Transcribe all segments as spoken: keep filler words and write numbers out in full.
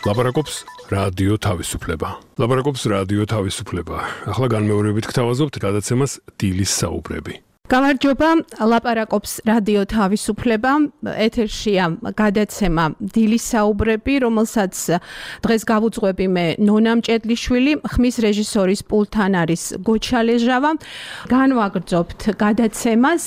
ლაპარაკობს რადიო თავისუფლება. ლაპარაკობს რადიო თავისუფლება. ახლა განმეორებით გთავაზობთ გადაცემას დილის საუბრები. გამარჯობა, ლაპარაკობს რადიო თავისუფლება. ეთერშია გადაცემა დილის საუბრები, რომელსაც დღეს გავუძღვები მე ნონა მჭედლიშვილი, ხმის რეჟისორის პულტთან არის გოჩა ლეჟავა. განვაგრძობთ გადაცემას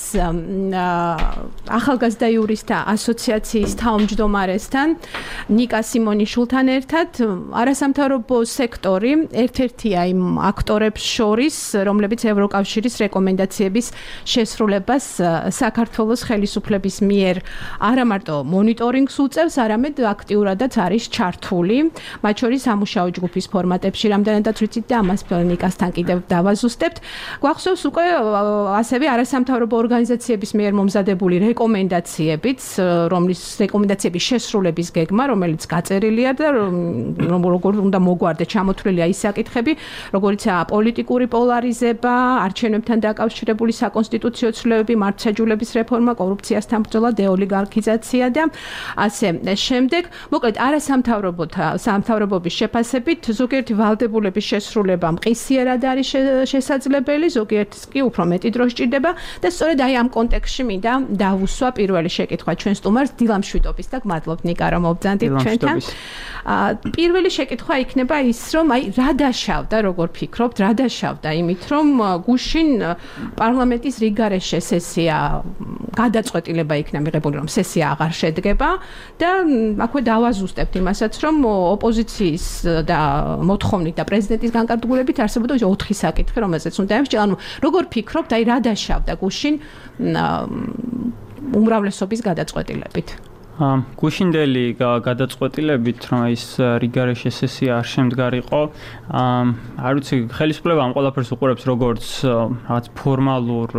ახალგაზრდა იურისტთა ასოციაციის თავმჯდომარესთან, ნიკა სიმონიშვილთან ერთად. არასამთავრობო სექტორი ერთ-ერთია იმ აქტორებს შორის, რომლებიც ევროკავშირის რეკომენდაციების შესრულებას საქართველოს ხელისუფლების მიერ არა მარტო მონიტორინგს უწევს, არამედ აქტიურადაც არის ჩართული, მათ შორის სამუშაო ჯგუფის ფორმატებში, რამდენადაც ვიცით და ამას ნიკასთან კიდევ დავაზუსტებთ. გვახსოვს უკვე ასევე არასამთავრობო ორგანიზაციების მიერ მომზადებული რეკომენდაციებიც, რომლის რეკომენდაციების შესრულების გეგმა, რომელიც გაწერილია და როგორ უნდა მოგვარდეთ, ჩამოთვლილია ის საკითხები, როგორიცაა პოლიტიკური პოლარიზება, არჩევნებთან დაკავშირებული საკონსტიტუციო ცვლილებები, მართლმსაჯულების რეფორმა, კორუფციასთან ბრძოლა, დეოლიგარქიზაცია და ასე შემდეგ. მოკლედ, არასამთავრობოთა სამთავრობოების შეფასებით ზოგიერთი ვალდებულების შესრულება მყისიერად არის შესაძლებელი, ზოგიერთს კი უფრო მეტი დრო სჭირდება და სწორედ აი ამ კონტექსტში მინდა დავუსვა პირველი შეკითხვა ჩვენ სტუმარს დილამ შვიდობის და გმადლობთ ნიკა რომ მობძანდით ჩვენთან. პირველი შეკითხვა იქნება ის, რომ აი რა დაშავდა, როგორ ფიქრობთ, რა დაშავდა იმით, რომ გუშინ პარლამენტის რიგარეშე სესია გადაწყვეტილება იქნა მიღებული, რომ სესია აღარ შედგება და აქვე დავაზუსტებთ იმასაც, რომ ოპოზიციის და მოთხოვნით და პრეზიდენტის განკარგულებით არსებობდა ოთხი საკითხი, რომელზეც უნდა ემსჯელო. ანუ როგორ ფიქრობთ, აი რა დაშავდა გუშინ უმრავლესობის გადაწყვეტილებით? გუშინდელი გადაწყვეტილებით, რომ ის რიგარეშე სესია არ შემდგარიყო, არ ვიცი, ხელისუფლება ამ ყველაფერს უყურებს როგორც რაღაც ფორმალურ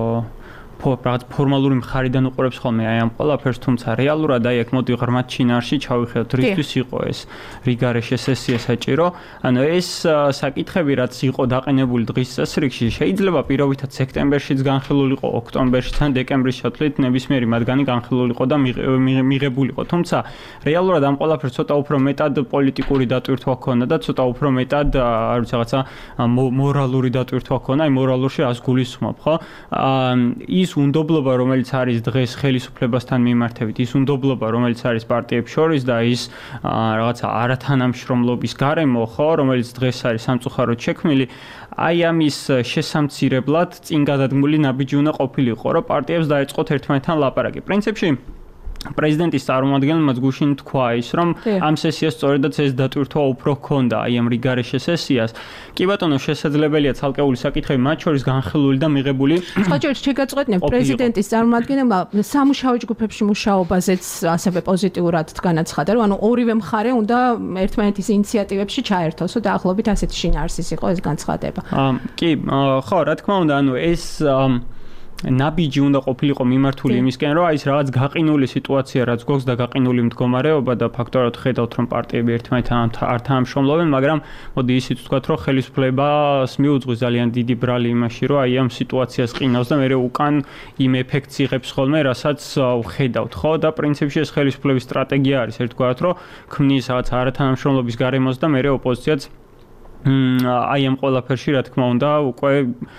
რაღაც ფორმალური მხარიდან უყურებს ხოლმე აი ამ ყველაფერს, თუმცა რეალურად აი აქ მოდი ღრმად ჩინარში ჩავიხედოთ, რისთვის იყო ეს რიგარეშე სესია საჭირო. ანუ ეს საკითხები, რაც იყო დაყენებული დღის წესრიგში, შეიძლება პირობითად სექტემბერშიც განხილულიყო, ოქტომბერშიც ან დეკემბრის ჩათვლით ნებისმიერი მათგანი განხილულიყო და მიღებულიყო. თუმცა რეალურად ამ ყველაფერს ცოტა უფრო მეტად პოლიტიკური დატვირთვა ჰქონდა და ცოტა უფრო მეტად არ ვიცი რაღაცა მორალური დატვირთვა ჰქონდა, აი მორალურში ას გულისხმობ, ხო? ის უნდობლობა, რომელიც არის დღეს ხელისუფლებასთან მიმართებით, ის უნდობლობა, რომელიც არის პარტიებს შორის და ის რაღაცა არათანამშრომლობის გარემო, ხო, რომელიც დღეს არის სამწუხაროდ შექმნილი, აი ამის შესამცირებლად წინ გადადგმული ნაბიჯი უნდა ყოფილიყო, რომ პარტიებს დაეწყოთ ერთმანეთთან ლაპარაკი. პრინციპში პრეზიდენტის წარმომადგენელმა გუშინ თქვა ის, რომ ამ სესიას სწორედაც ეს დატვირთვა უფრო ჰქონდა, აი ამ რიგარეშე სესიას. კი ბატონო, შესაძლებელია ცალკეული საკითხები, მათ შორის განხილული და მიღებული. ხოჭერს შეგაწყვეტნებ პრეზიდენტის წარმომადგენელმა სამუშაო ჯგუფებში მუშაობაზეც ასევე პოზიტიურად განაცხადა, რომ ანუ ორივე მხარე უნდა ერთმანეთის ინიციატივებში ჩაერთოსო და ახლობით ასეთი შინაარსის იყო ეს განცხადება. კი, ხო, რა თქმა უნდა, ანუ ეს ნაბიჯი უნდა ყოფილიყო მიმართული იმისკენ, რომ აი ეს რაღაც გაყინული სიტუაცია, რაც გვაქვს და გაყინული მდგომარეობა და ფაქტორად ხედავთ, რომ პარტიები ერთმანეთთან არ თანამშრომლობენ, მაგრამ მოდი ისიც ვთქვათ, რომ ხელისუფლებას მიუძღვის ძალიან დიდი ბრალი იმაში, რომ აი ამ სიტუაციას ყინავს და მეორე უკან იმ ეფექტს იღებს ხოლმე, რასაც ვხედავთ, ხო? და პრინციპში ეს ხელისუფლების სტრატეგია არის, ერთგვარად, რომ ქმნის რაღაც არათანამშრომლობის გარემოს და მეორე ოპოზიციაც აი ამ ყველაფერში, რა თქმა უნდა, უკვე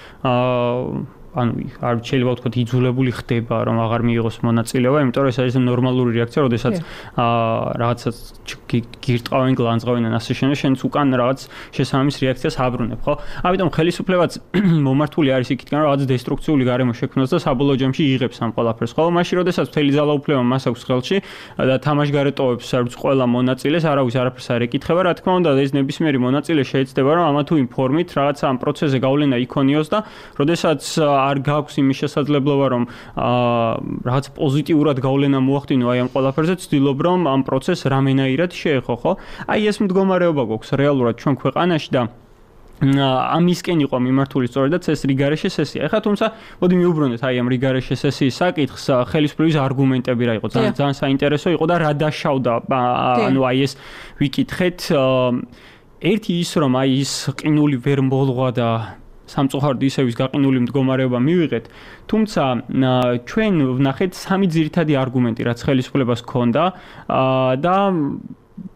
ანუ არ შეიძლება ვთქვათ იძულებული ხდება, რომ აღარ მიიღოს მონაწილეობა, იმიტომ რომ ეს არის ნორმალური რეაქცია, როდესაც რაღაცას გირტყავენ, გლანძღავენ ან ასე შემდეგ, შენც უკან რაღაც შესაბამის რეაქციას აბრუნებ, ხო? ამიტომ ხელისუფლებაც მომართული არის იქითკენ, რომ რაღაც დესტრუქციული გარემო შექმნას და საბოლოო ჯამში იღებს ამ ყველაფერს, ხო? მაშინ როდესაც მთელი ძალაუფლება მას აქვს ხელში და თამაშგარეტოებს არც ყველა მონაწილეს, არავის არაფერს არ ეკითხება, რა თქმა უნდა, ეს ნებისმიერი მონაწილე შეეცდება, რომ ამა თუ იმ ფორმით რაღაც ამ პროცესზე გავლენა იქონიოს და როდესაც არ გაქვს იმის შესაძლებლობა, რომ რაღაც პოზიტიურად გავლენა მოახდინო აი ამ ყველაფერზე, ცდილობ რომ ამ პროცესს რამენაირად შეეხო, ხო? აი ეს მდგომარეობა გვაქვს რეალურად ჩვენ ქვეყანაში და ამისკენ იყო მიმართული სწორედაც ეს რიგარეშე სესია. ეხლა თუმცა მოდი მივუბრუნდეთ აი ამ რიგარეშე სესიის საკითხს, ხელისუფლების არგუმენტები რა იყო, ძალიან ძალიან საინტერესო იყო და რა დაშავდა, ანუ აი ეს ვიკითხეთ. ერთი ის რომ აი ის ყინული ვერ მოლღვა და სამწუხაროდ ისევ ის გაყინული მდგომარეობა მივიღეთ, თუმცა ჩვენ ვნახეთ სამი ძირითადი არგუმენტი, რაც ხელისუფლებას ჰქონდა და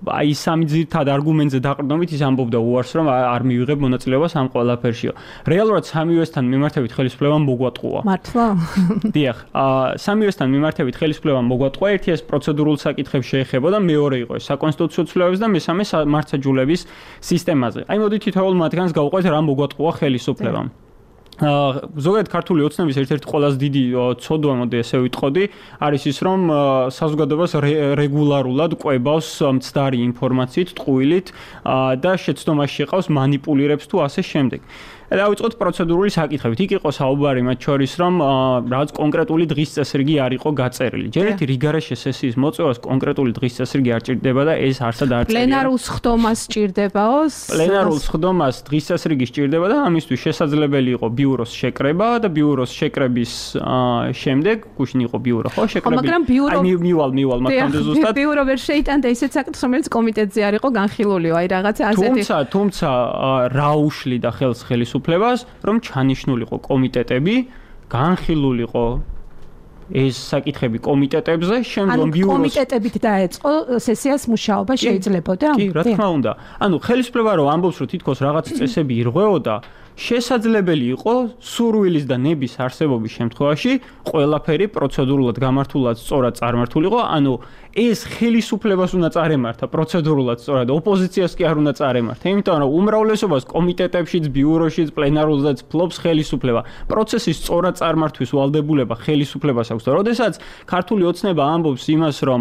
აი სამი ძირითად არგუმენტზე დაყრდნობით ის ამბობდა უარს, რომ არ მივიღებ მონაწილეობას ამ ყველაფერშიო. რეალურად სამივესთან მიმართებით ხელისუფლებამ მოგვატყუა. მართლა? დიახ, სამივესთან მიმართებით ხელისუფლებამ მოგვატყუა. ერთი ეს პროცედურულ საკითხებს შეეხებოდა, მეორე იყო საკონსტიტუციო ცვლილებების და მესამე მართლმსაჯულების სისტემაზე. აი მოდით თითოეულ მათგანს გავყვეთ რა მოგატყუა ხელისუფლებამ. ზოგადად ქართული ოცნების ერთ-ერთი ყველაზე დიდი ცოდვა, მოდი ესე ვიტყოდი, არის ის, რომ საზოგადოებას რეგულარულად ყვებავს მცდარი ინფორმაციით, ტყუილით და შეცდომაში შეყავს მანიპულირებს თუ ასე შემდეგ. დავიწყოთ პროცედურული საკითხებით. იქ იყო საუბარი მათ შორის, რომ რაღაც კონკრეტული დღის წესრიგი არ იყო გაწერილი. ჯერ ერთი რიგარეშე სესიის მოწვევას კონკრეტული დღის წესრიგი არ ჭირდება და ეს არსად არ წერია. პლენარულ სხდომას ჭირდებაო? პლენარულ სხდომას დღის წესრიგი ჭირდება და ამისთვის შესაძლებელი იყო ბიუროს შეკრება და ბიუროს შეკრების შემდეგ გუშინ იყო ბიურო, ხო, შეკრები. მაგრამ ბიურო აი მივალ მივალ მაქამდე ზუსტად. ბიურო ვერ შეიტანდა ისეთ საკითხს, რომელიც კომიტეტზე არ იყო განხილული, აი რაღაცა ასეთი. თუმცა, თუმცა რა უშლიდა ხელს ხელის უფლებას, რომ ჩანიშნულიყო კომიტეტები, განხილულიყო ეს საკითხები კომიტეტებზე, შემდგომ ბიუროს კომიტეტებით დაეწყო სესიას მუშაობა შეიძლებოდა? კი, რა თქმა უნდა. ანუ ხელისუფლება რომ ამბობს, რომ თითქოს რაღაც წესები ირღვეოდა, შესაძლებელი იყო სურვილის და ნების არსებობის შემთხვევაში ყველაფერი პროცედურულად გამართულად სწორად წარმართულიყო, ანუ ეს ხელისუფლებას უნდა წარემართა პროცედურულად სწორად, ოპოზიციას კი არ უნდა წარემართა, იმიტომ რომ უმრავლესობას კომიტეტებშიც, ბიუროშიც, პლენარულზეც ფლობს ხელისუფლება. პროცესის სწორად წარმართვის ვალდებულება ხელისუფლებას აქვს და როდესაც ქართული ოცნება ამბობს იმას, რომ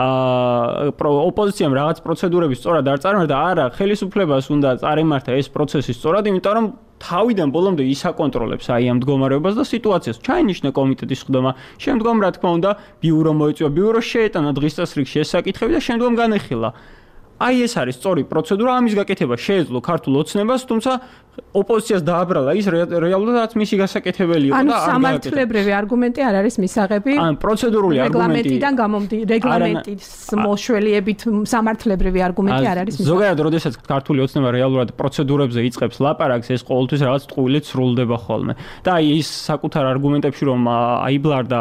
ოპოზიციამ რაღაც პროცედურები სწორად არ წარმართა, არა, ხელისუფლებას უნდა წარემართა ეს პროცესი სწორად, იმიტომ რომ თავიდან ბოლომდე ისაკონტროლებს აი ამ მდგომარეობას და სიტუაციას. ჩაინიშნა კომიტეტის სხდომა, შემდგომ რა თქმა უნდა ბიურო მოიწვია, ბიურო შეეტანა დღის წესრიგში ეს საკითხები და შემდგომ განეხილა. აი ეს არის სწორი პროცედურა, ამის გაკეთება შეეძლო ქართულ ოცნებას, თუმცა ოპოზიციას დააბრალა ის რეალურადაც მისი გასაკეთებელი იყო და არ გააკეთა. ანუ სამართლებრივი არგუმენტი არ არის მისაღები. ან პროცედურული არგუმენტი. რეგლამენტიდან გამომდინარე, რეგლამენტის მოშველიებით სამართლებრივი არგუმენტი არ არის მისაღები. ზოგადად, როდესაც ქართული ოცნება რეალურად პროცედურებზე იწყებს ლაპარაკს, ეს ყოველთვის რაღაც ტყუილით სრულდება ხოლმე. და აი ის საკუთარ არგუმენტებში რომ აიბლარდა,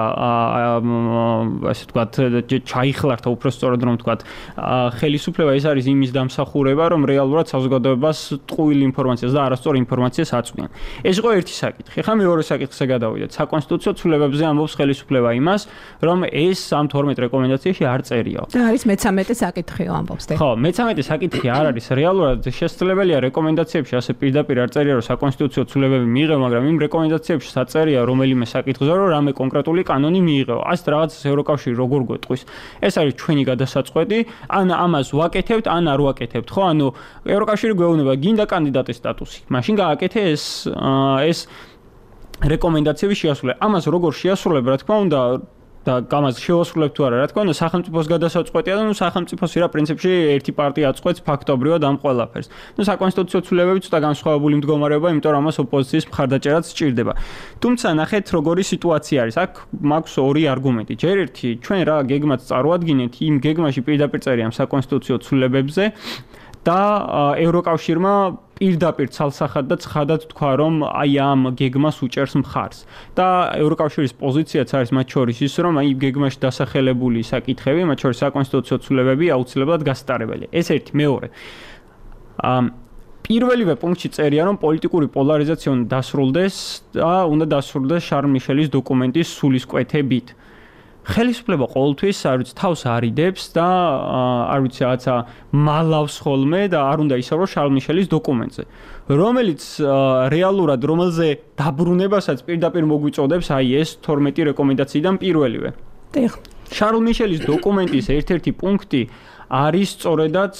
ასე ვთქვათ, ჩაიხლარდა უფრო სწორად რომ ვთქვათ, ხელისუფლება ეს არის იმის დამსახურება, რომ რეალურად საზოგადოებას ტყუილი ინფორმაციას და არასწორი ინფორმაციას აწვდიან. ეს იყო ერთი საკითხი. ხა მეორე საკითხზე გადავიდეთ. საკონსტიტუციო ცვლილებებზე ამბობს ხელისუფლება იმას, რომ ეს ამ თორმეტ რეკომენდაციაში არ წერიაო. და არის მეცამეტე საკითხიო ამბობს და. ხო, მეცამეტე საკითხი არ არის. რეალურად შესაძლებელია რეკომენდაციებში ასე პირდაპირ არ წერია, რომ საკონსტიტუციო ცვლილებები მიიღო, მაგრამ იმ რეკომენდაციებში საწერია რომელიმე საკითხზე, რომ რამე კონკრეტული კანონი მიიღო. ასეთ რაღაცას ევროკავშირი როგორ გვეტყვის? ეს არის ჩვენი გადასაწყვეტი, ან ამას ვაკეთებთ, ან არ ვაკეთებთ, ხო? ანუ ევროკავშირი გვეუბნება, გინდა კანდიდატის სტატუსი. მაშინ გააკეთე ეს ეს რეკომენდაციების შეასრულება. ამას როგორ შეასრულებ, რა თქმა უნდა, და გამას შეასრულებ თუ არა, რა თქმა უნდა, სახელმწიფოს გადასაწყვეტია და ნუ სახელმწიფოს ირა პრინციპში ერთი პარტია აწყვეტს ფაქტობრივად ამ ყველაფერს. ნუ საკონსტიტუციო ცვლილებები ცოტა განსხვავებული მდგომარეობა, იმიტომ რომ ამას ოპოზიციის მხარდაჭერაც სჭირდება. თუმცა ნახეთ, როგორი სიტუაცია არის. აქ მაქვს ორი არგუმენტი. ჯერ ერთი, ჩვენ რა გეგმაც წარუადგინეთ, იმ გეგმაში პირდაპირ წერია ამ საკონსტიტუციო ცვლილებებზე და ევროკავშირმა პირდაპირ ცალსახად და ცხადად თქვა, რომ აი ამ გეგმას უჭერს მხარს. და ევროკავშირის პოზიციაც არის მათ შორის ის, რომ აი გეგმაში დასახელებული საკითხები, მათ შორის საკონსტიტუციო ცვლილებები აუცილებლად გასტარებელია. ეს ერთი, მეორე. ამ პირველივე პუნქტში წერია, რომ პოლიტიკური პოლარიზაცია უნდა დასრულდეს და უნდა დასრულდეს შარლ მიშელის დოკუმენტის სულისკვეთებით. ხელისუფლება ყოველთვის არ ვიცი თავს არიდებს და არ ვიცი რაღაცა მალავს ხოლმე და არ უნდა ისაუბროს შარლ მიშელის დოკუმენტზე, რომელიც რეალურად რომელზე დაბრუნებასაც პირდაპირ მოგვიწოდებს აი ეს თორმეტი რეკომენდაციიდან პირველივე. შარლ მიშელის დოკუმენტის ერთ-ერთი პუნქტი არის სწორედაც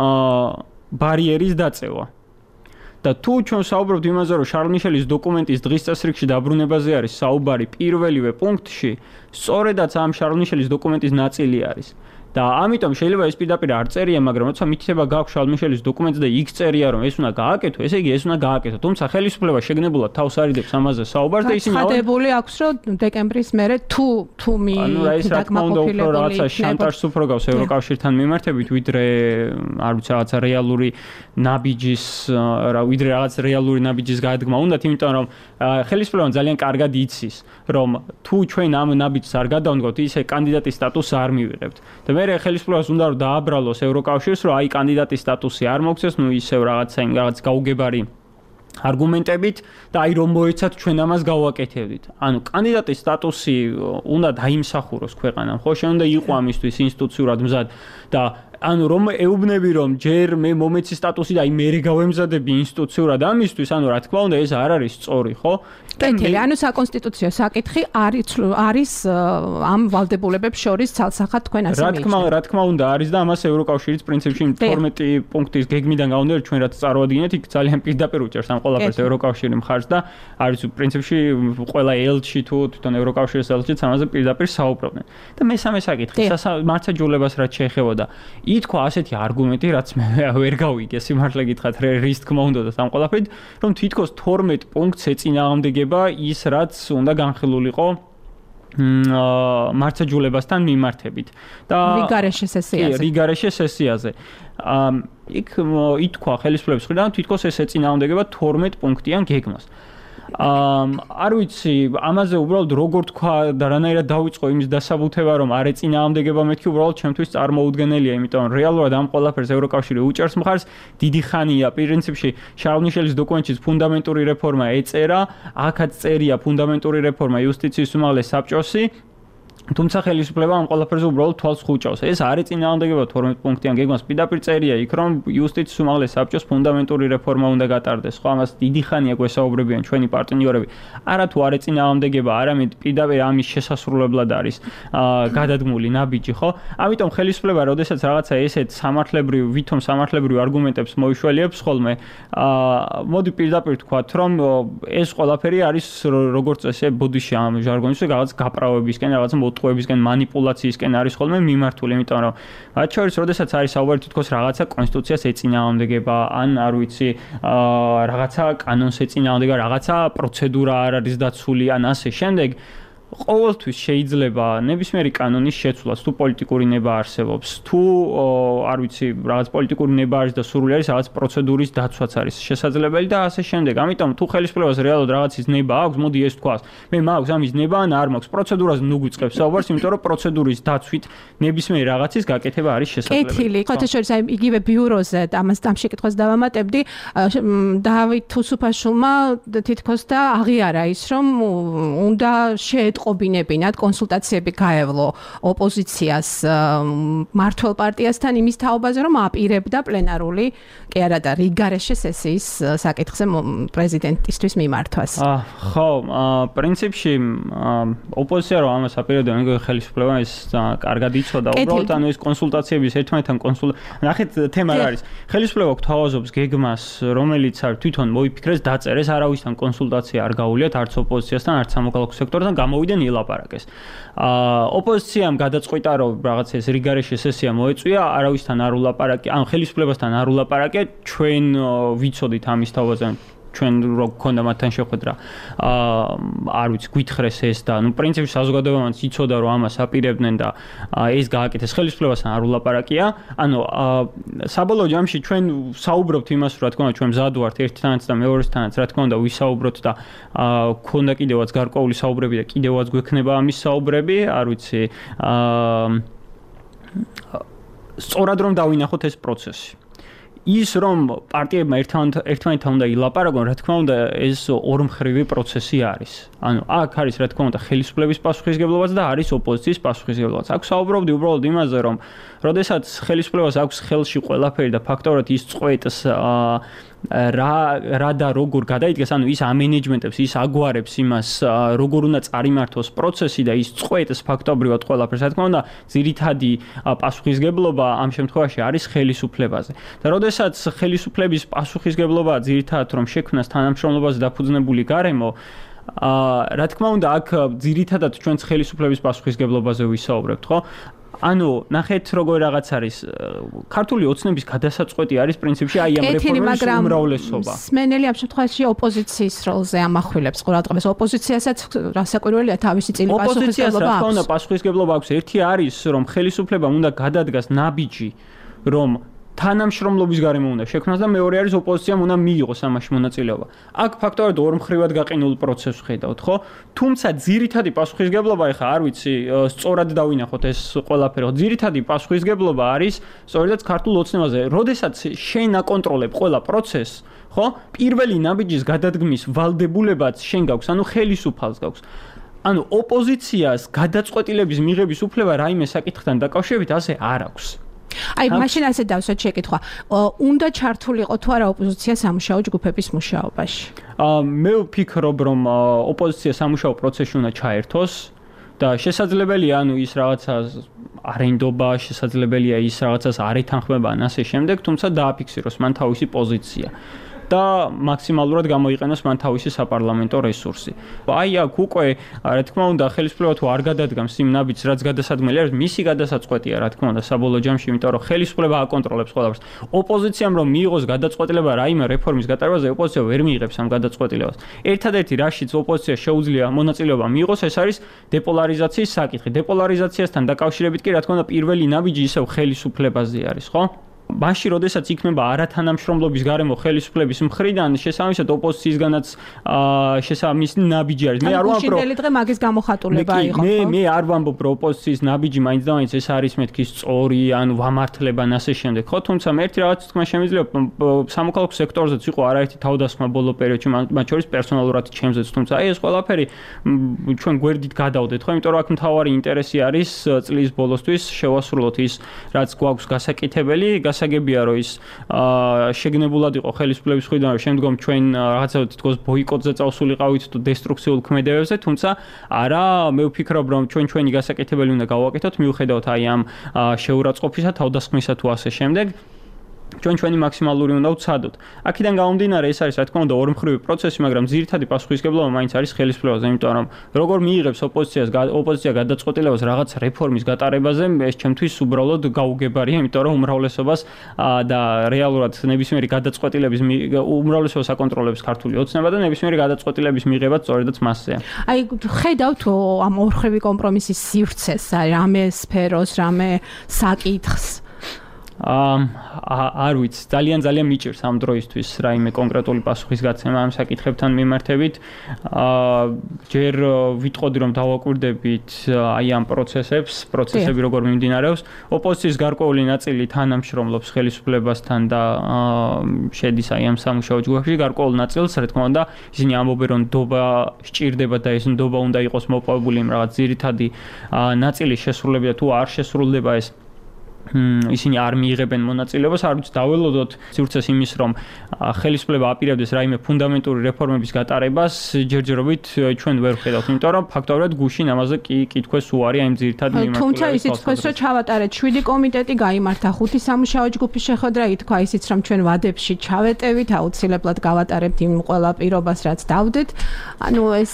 ბარიერის დაწევა. და თუ ჩვენ საუბრობთ იმაზე, რომ შარლ მიშელის დოკუმენტის დღის წესრიგში დაბრუნებაზე არის საუბარი პირველივე პუნქტში, სწორედაც ამ შარლ მიშელის დოკუმენტის ნაწილი არის. და ამიტომ შეიძლება ეს პირდაპირ არ წერია, მაგრამ როცა მითითება გაქვს შარლ მიშელის დოკუმენტზე და იქ წერია, რომ ეს უნდა გააკეთო, ესე იგი ეს უნდა გააკეთო. თუმცა ხელისუფლება შეგნებულად თავს არიდებს ამაზე საუბარს და ისინი ხადებული აქვს, რომ დეკემბრის მერე თუ თუ მი დაკმაყოფილებული შანტაჟს უფრო გავს ევროკავშირთან მიმართებით, ვიდრე არ ვიცი რაღაცა რეალური ნაბიჯის, რა ვიდრე რაღაც რეალური ნაბიჯის გადადგმა უნდათ, იმიტომ რომ ხელისუფლებამ ძალიან კარგად იცის, რომ თუ ჩვენ ამ ნაბიჯს არ გადავდგოთ, ისე კანდიდატის სტატუსს არ მივიღებთ. და მე მერე ხელისუფლებას უნდა რომ დააბრალოს ევროკავშირს, რომ აი კანდიდატის სტატუსი არ მოქცეს, ნუ ისევ რაღაცა იმ რაღაც გაუგებარი არგუმენტებით და აი რომ მოეცათ ჩვენ ამას გავაკეთებდით. ანუ კანდიდატის სტატუსი უნდა დაიმსახუროს ქვეყანამ, ხო, შენ უნდა იყო ამისთვის ინსტიტუციურად მზად და ანუ რომ ეუბნები რომ ჯერ მე მომეცი სტატუსი და აი მე გავემზადები ინსტიტუციურად ამისთვის, ანუ რა თქმა უნდა ეს არ არის სწორი, ხო? კეთილი, ანუ საკონსტიტუციო საკითხი არის არის ამ ვალდებულებებს შორის ცალსახად თქვენ ასე მიიჩნევთ. რა თქმა რა თქმა უნდა არის და ამას ევროკავშირის პრინციპში თორმეტი პუნქტის გეგმიდან გამომდინარე ჩვენ რაც წარვადგინეთ, იქ ძალიან პირდაპირ უჭერს ამ ყველაფერს ევროკავშირი მხარს და არის პრინციპში ყველა ელჩი თუ თვითონ ევროკავშირის ელჩიც ამაზე პირდაპირ საუბრობდნენ. და მესამე საკითხი, მართლმსაჯულებას რაც შეეხებოდა ითქვა ასეთი არგუმენტი, რაც მე ვერ გავიგე, სიმართლე გითხრათ, რის თქმა უნდა და ამ ყველაფერით, რომ თითქოს თორმეტ პუნქტს ეწინააღმდეგება ის, რაც უნდა განხილულიყო მართლმსაჯულებასთან მიმართებით. და რიგარეშე სესიაზე. რიგარეშე სესიაზე. იქ ითქვა ხელისუფლების მხრიდან, თითქოს ეს ეწინააღმდეგება თორმეტ პუნქტიან გეგმას. არ ვიცი, ამაზე უბრალოდ როგორ თქვა და რანაირად დავიწყო იმის დასაბუთება, რომ არ ეწინააღმდეგება მეთქი უბრალოდ ჩემთვის წარმოუდგენელია, იმიტომ რომ რეალურად ამ ყველაფერს ევროკავშირი უჭერს მხარს, დიდი ხანია პრინციპში შარლ მიშელის დოკუმენტშიც ფუნდამენტური რეფორმა ეწერა, აქაც წერია ფუნდამენტური რეფორმა იუსტიციის უმაღლეს საბჭოსი. თუმცა ხელისუფლება ამ ყველაფერზე უბრალოდ თვალს ხუჭავს. ეს არ ეწინააღმდეგება თორმეტ პუნქტიან გეგმას, პირდაპირ წერია იქ, რომ იუსტიციის უმაღლეს საბჭოს ფუნდამენტური რეფორმა უნდა გატარდეს. ხო, ამას დიდი ხანია გვესაუბრებიან ჩვენი პარტნიორები. არა თუ არ ეწინააღმდეგება, არამედ პირდაპირ ამის შესასრულებლად არის გადადგმული ნაბიჯი, ხო? ამიტომ ხელისუფლება, როდესაც რაღაცა ესეთ სამართლებრივ, ვითომ სამართლებრივ არგუმენტებს მოიშველიებს ხოლმე, მოდი პირდაპირ თქვათ, რომ ეს ყველაფერი არის როგორც ესე ბოდიში ამ ჟარგონში რაღაც გაправებისკენ, რაღაც ტყვებისკენ манипуляციისკენ არის ხოლმე მიმართული, იმიტომ რომ მათ შორის როდესაც არის საუბარი თითქოს რაღაცა კონსტიტუციას ეწინააღმდეგება, ან არ ვიცი, რაღაცა კანონს ეწინააღმდეგება, რაღაცა პროცედურა არ არის დაცული, ან ასე შემდეგ, ყოველთვის შეიძლება ნებისმიერი კანონის შეცვლაც, თუ პოლიტიკური ნება არსებობს, თუ არ ვიცი, რაღაც პოლიტიკური ნება არის და სურვილი არის რაღაც პროცედურის დაცვაც არის შესაძლებელი და ასე შემდეგ. ამიტომ თუ ხელისუფლებას რეალურად რაღაცის ნება აქვს, მოდი ეს თქვას. მე მაქვს ამის ნება ან არ მაქვს. პროცედურაზე ნუ გვიწყებს საუბარს, იმიტომ რომ პროცედურის დაცვით ნებისმიერი რაღაცის გაკეთება არის შესაძლებელი. კეთილი, ხოთა შორის აი იგივე ბიუროზე ამას ამ შეკითხვას დავამატებდი, დავით თუსუფაშვილმა თითქოს და აღიარა ის, რომ უნდა შე ყობინებინათ კონსულტაციები გაევლო ოპოზიციას მართლ პარტიასთან იმის თაობაზე, რომ აპირებდა პლენარული კი არა და რიგარეშე სესიის საკითხზე პრეზიდენტისთვის მიმართვას. ხო, პრინციპში ოპოზიცია რომ ამას აპირებდა, მეგონი ხელისუფლება ეს კარგად იცოდა, უბრალოდ ანუ ეს კონსულტაციების ერთმანეთთან კონსულ ნახეთ თემა რა არის. ხელისუფლება გვთავაზობს გეგმას, რომელიც არ თვითონ მოიფიქრეს, დაწერეს, არავისთან კონსულტაცია არ გაუვლიათ, არც ოპოზიციასთან, არც სამოქალაქო სექტორთან, გამოვიდნენ ილაპარაკეს. ოპოზიციამ გადაწყვიტა, რომ რაღაც ეს რიგარეშე სესია მოეწვია, არავისთან არ ულაპარაკე, ან ხელისუფლებასთან არ ულაპარაკე, ჩვენ ვიცოდით ამის თავაზე. ჩვენ რო გქონდა მათთან შეხვედრა, არ ვიცი, გვითხრეს ეს და ნუ პრინციპში საზოგადოებაც იცოდა, რომ ამას აპირებდნენ და ეს გააკეთეს ხელისუფლებასთან არ ულაპარაკია. ანუ საბოლოო ჯამში ჩვენ საუბრობთ იმას, რა თქმა უნდა, ჩვენ მზად ვართ ერთთანაც და მეორესთანაც, რა თქმა უნდა, ვისაუბროთ და გქონდა კიდევაც გარკვეული საუბრები და კიდევაც გვექნება ამის საუბრები, არ ვიცი, სწორად რომ დავინახოთ ეს პროცესი. ის რომ პარტიებმა ერთმანეთთან უნდა ილაპარაკონ, რა თქმა უნდა, ეს ორმხრივი პროცესი არის. ანუ აქ არის რა თქმა უნდა ხელისუფლების პასუხისგებლობაც და არის ოპოზიციის პასუხისგებლობაც. აქ საუბრობდი უბრალოდ იმაზე, რომ როდესაც ხელისუფლებას აქვს ხელში ყველაფერი და ფაქტობრივად ის წყვეტს რა რა და როგორ გადაიდგეს, ანუ ის ამენეჯმენტებს, ის აგვარებს იმას, როგორ უნდა წარიმართოს პროცესი და ის წყვეტს ფაქტობრივად ყველაფერს. რა თქმა უნდა, ძირითადი პასუხისგებლობა ამ შემთხვევაში არის ხელისუფლებაზე. და როდესაც ხელისუფლების პასუხისგებლობაა ძირითადად რომ შექმნას თანამშრომლობაზე დაფუძნებული გარემო, რა თქმა უნდა, აქ ძირითადად ჩვენც ხელისუფლების პასუხისგებლობაზე ვისაუბრებთ, ხო? ანუ ნახეთ როგორ რაღაც არის ქართული ოცნების გადასაწყვეტი არის პრინციპში აი ამ რეფორმის უმრავლესობა. სმენელი ამ შემთხვევაში ოპოზიციის როლზე ამახვილებს ყურადღებას. ოპოზიციასაც რასაკვირველია თავისი წილი პასუხისგებლობა აქვს. რა თქმა უნდა, პასუხისგებლობა აქვს. ერთი არის რომ ხელისუფლებამ უნდა გადადგას ნაბიჯი, რომ თანამშრომლობის გარემო უნდა შექმნას და მეორე არის ოპოზიციამ უნდა მიიღოს ამაში მონაწილეობა. აქ ფაქტორად ორმხრივად გაყინულ პროცესს ხედავთ, ხო? თუმცა ძირითადი პასუხისგებლობა ეხა არ ვიცი, სწორად დავინახოთ ეს ყველაფერი. ძირითადი პასუხისგებლობა არის სწორედაც ქართულ ოცნებაზე. როდესაც შენ აკონტროლებ ყველა პროცესს, ხო? პირველი ნაბიჯის გადადგმის ვალდებულებაც შენ გაქვს, ანუ ხელისუფალს გაქვს. ანუ ოპოზიციას გადაწყვეტილების მიღების უფლება რაიმე საკითხთან დაკავშირებით ასე არ აქვს. აი, მაშინ ასე დავსვათ შეკითხვა. უნდა ჩართულიყო თუ არა ოპოზიცია სამუშაო ჯგუფების მუშაობაში? აა მე ვფიქრობ, რომ ოპოზიცია სამუშაო პროცესში უნდა ჩაერთოს და შესაძლებელია ანუ ის რაღაცა არენდობა, შესაძლებელია ის რაღაცას არ ეთანხმება ან ასე შემდეგ, თუმცა დააფიქსიროს მან თავისი პოზიცია. და მაქსიმალურად გამოიყენოს მან თავისი საპარლამენტო რესურსი. აი აქ უკვე, რა თქმა უნდა, ხელისუფლება თუ არ გადადგამს იმ ნაბიჯს, რაც გადასადგმელი არის, მისი გადასაწყვეტია, რა თქმა უნდა, საბოლოო ჯამში, იმიტომ რომ ხელისუფლება აკონტროლებს ყველაფერს. ოპოზიციამ რომ მიიღოს გადაწყვეტილება რაიმე რეფორმის გატარებაზე, ოპოზიცია ვერ მიიღებს ამ გადაწყვეტილებას. ერთადერთი რაშიც ოპოზიცია შეუძლია მონაწილეობა მიიღოს, ეს არის დეპოლარიზაციის საკითხი. დეპოლარიზაციასთან დაკავშირებით კი, რა თქმა უნდა, პირველი ნაბიჯი ისევ ხელისუფლებაზე არის, ხო? მაშინ, როდესაც იქნება არათანამშრომლობის გარემო ხელისუფლების მხრიდან, შესაბამისად ოპოზიციისგანაც შესაბამისი ნაბიჯი არის. მე არ ვამბობ, რომ დღე მაგის გამოხატულება იყო. მე მე არ ვამბობ, რომ ოპოზიციის ნაბიჯი მაინც და მაინც ეს არის მეთქი სწორი, ანუ ვამართლება ან ასე შემდეგ, ხო? თუმცა მე ერთი რაღაც თქმა შემიძლია სამოქალაქო სექტორზეც იყო არაერთი თავდასხმა ბოლო პერიოდში, მათ შორის პერსონალურად ჩემზეც, თუმცა აი ეს ყველაფერი ჩვენ გვერდით გადავდეთ, ხო? იმიტომ რომ აქ მთავარი ინტერესი არის წლის ბოლოსთვის შევასრულოთ ის, რაც გვაქვს გასაკეთებელი. გასაგებია რომ ის შეგნებულად იყო ხელისუფლების მხრიდან რომ შემდგომ ჩვენ რაღაცა თითქოს ბოიკოტზე წავსულიყავით თუ დესტრუქციულ ქმედებებზე, თუმცა არა, მე ვფიქრობ რომ ჩვენ ჩვენი გასაკეთებელი უნდა გავაკეთოთ მიუხედავად აი ამ შეურაცხყოფისა, თავდასხმისა თუ ასე შემდეგ. ჩვენ ჩვენი მაქსიმალური უნდა ვცადოთ. აქედან გამომდინარე ეს არის რა თქმა უნდა ორმხრივი პროცესი, მაგრამ ძირითადი პასუხისგებლობა მაინც არის ხელისუფლებაზე, იმიტომ რომ როგორ მიიღებს ოპოზიციას ოპოზიცია გადაწყვეტილებას რაღაც რეფორმის გატარებაზე, ეს ჩემთვის უბრალოდ გაუგებარია, იმიტომ რომ უმრავლესობას და რეალურად ნებისმიერი გადაწყვეტილების უმრავლესობას აკონტროლებს ქართული ოცნება და ნებისმიერი გადაწყვეტილების მიღება სწორედაც მასზეა. აი, ხედავთ ამ ორმხრივი კომპრომისის სივრცეს, აი რამე სფეროს, რამე საკითხს აა არ ვიცი, ძალიან ძალიან მიჭირს ამ დროისთვის რაიმე კონკრეტული პასუხის გაცემა ამ საკითხებთან მიმართებით. აა ჯერ ვიტყოდი რომ დავაკვირდებით აი ამ პროცესებს, პროცესები როგორ მიმდინარეობს. ოპოზიციის გარკვეული ნაწილი თანამშრომლობს ხელისუფლებასთან და შედის აი ამ სამუშაო ჯგუფებში, გარკვეულ ნაწილს, რა თქმა უნდა, ისინი ამბობენ რომ ნდობა სჭირდება და ეს ნდობა უნდა იყოს მოპოვებული იმ რაღაც ძირითადი ნაწილი შესრულებია თუ არ შესრულდება ეს ისინი არ მიიღებენ მონაწილეობას, არ ვიცი დაველოდოთ სივრცეს იმის, რომ ხელისუფლება აპირებდეს რაიმე ფუნდამენტური რეფორმების გატარებას, ჯერჯერობით ჩვენ ვერ ვხედავთ, იმიტომ რომ ფაქტობრივად გუშინ ამაზე კი კითხვას უარი ამ ძირითად მიმართულებით. თუმცა ისიც თქვეს, რომ ჩავატარეთ შვიდი კომიტეტი, გაიმართა ხუთი სამუშაო ჯგუფის შეხვედრა, ითქვა ისიც, რომ ჩვენ ვადებში ჩავეტევით, აუცილებლად გავატარებთ იმ ყველა პირობას, რაც დავდეთ. ანუ ეს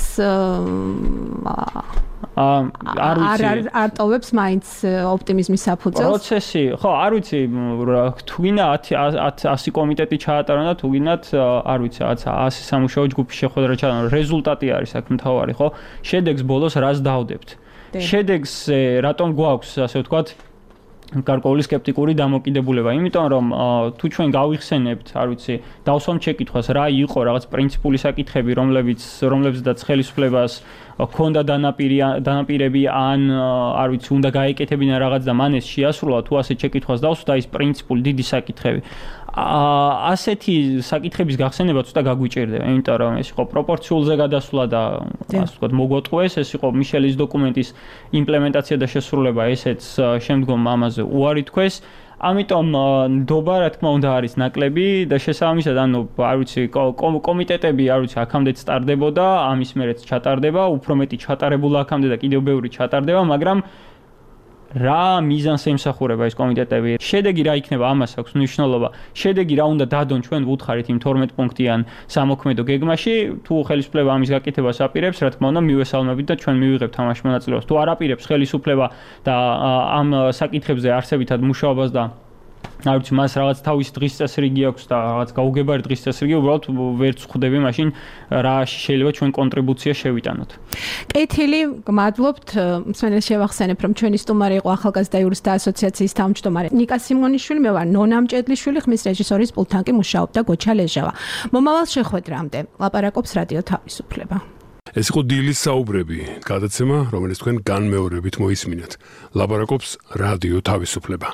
არ ვიცი არ ტოვებს მაინც ოპტიმიზმის საფუძველს. პროცესი, ხო, არ ვიცი, თუ გინდა ათი კომიტეტი ჩაატარონ და თუ გინდათ, არ ვიცი, რაღაცა ასი სამუშაო ჯგუფის შეხვედრა ჩაატარონ. რეზულტატი არის აქ მთავარი, ხო? შედეგს ბოლოს რას დავდებთ? შედეგს რატომ გვაქვს, ასე ვთქვათ, გარკვეული სკეპტიკური დამოკიდებულება, იმიტომ რომ თუ ჩვენ გავიხსენებთ, არ ვიცი, დავსვამ შეკითხვას, რა იყო რაღაც პრინციპული საკითხები, რომლებიც რომლებზედაც ხელისუფლებას ქონდა დანაპირები ან არ ვიცი, უნდა გაეკეთებინა რაღაც და მან ეს შეასრულა, თუ ასე შეკითხვას დავსვდა ის პრინციპული დიდი საკითხები. ასეთი საკითხების გახსენება ცოტა გაგვიჭირდება, იმიტომ რომ ეს იყო პროპორციულზე გადასვლა და ასე ვთქვათ, მოგვატყუეს, ეს იყო მიშელის დოკუმენტის იმპლემენტაცია და შესრულება, ესეც შემდგომ ამაზე უარი თქვეს. ამიტომ ნდობა, რა თქმა უნდა, არის ნაკლები და შესაბამისად, ანუ არ ვიცი, კომიტეტები, არ ვიცი, აქამდეც ტარდებოდა, ამის მერეც ჩატარდება, უფრო მეტი ჩატარებულა აქამდე და კიდევ ბევრი ჩატარდება, მაგრამ რა მიზანს ემსახურება ეს კომიტეტები? შედეგი რა იქნება, ამას აქვს მნიშვნელობა. შედეგი რა უნდა დადონ ჩვენ ვუთხარით იმ თორმეტ პუნქტიან სამოქმედო გეგმაში, თუ ხელისუფლება ამის გაკეთებას აპირებს, რა თქმა უნდა, მივესალმებით და ჩვენ მივიღებთ ამაში მონაწილეობას. თუ არ აპირებს ხელისუფლება და ამ საკითხებზე არსებითად მუშაობას და არ ვიცი, მას რაღაც თავის დღის წესრიგი აქვს და რაღაც გაუგებარი დღის წესრიგი, უბრალოდ ვერც ხვდები მაშინ რა შეიძლება ჩვენ კონტრიბუცია შევიტანოთ. კეთილი, გმადლობთ. მსმენელს შევახსენებ, რომ ჩვენი სტუმარი იყო ახალგაზრდა იურისტთა ასოციაციის თავმჯდომარე ნიკა სიმონიშვილი, მე ვარ ნონა მჭედლიშვილი, ხმის რეჟისორის პულტთან კი მუშაობდა გოჩა ლეჟავა. მომავალ შეხვედრამდე ლაპარაკობს რადიო თავისუფლება. ეს იყო დილის საუბრები, გადაცემა, რომელიც თქვენ განმეორებით მოისმინეთ. ლაპარაკობს რადიო თავისუფლება.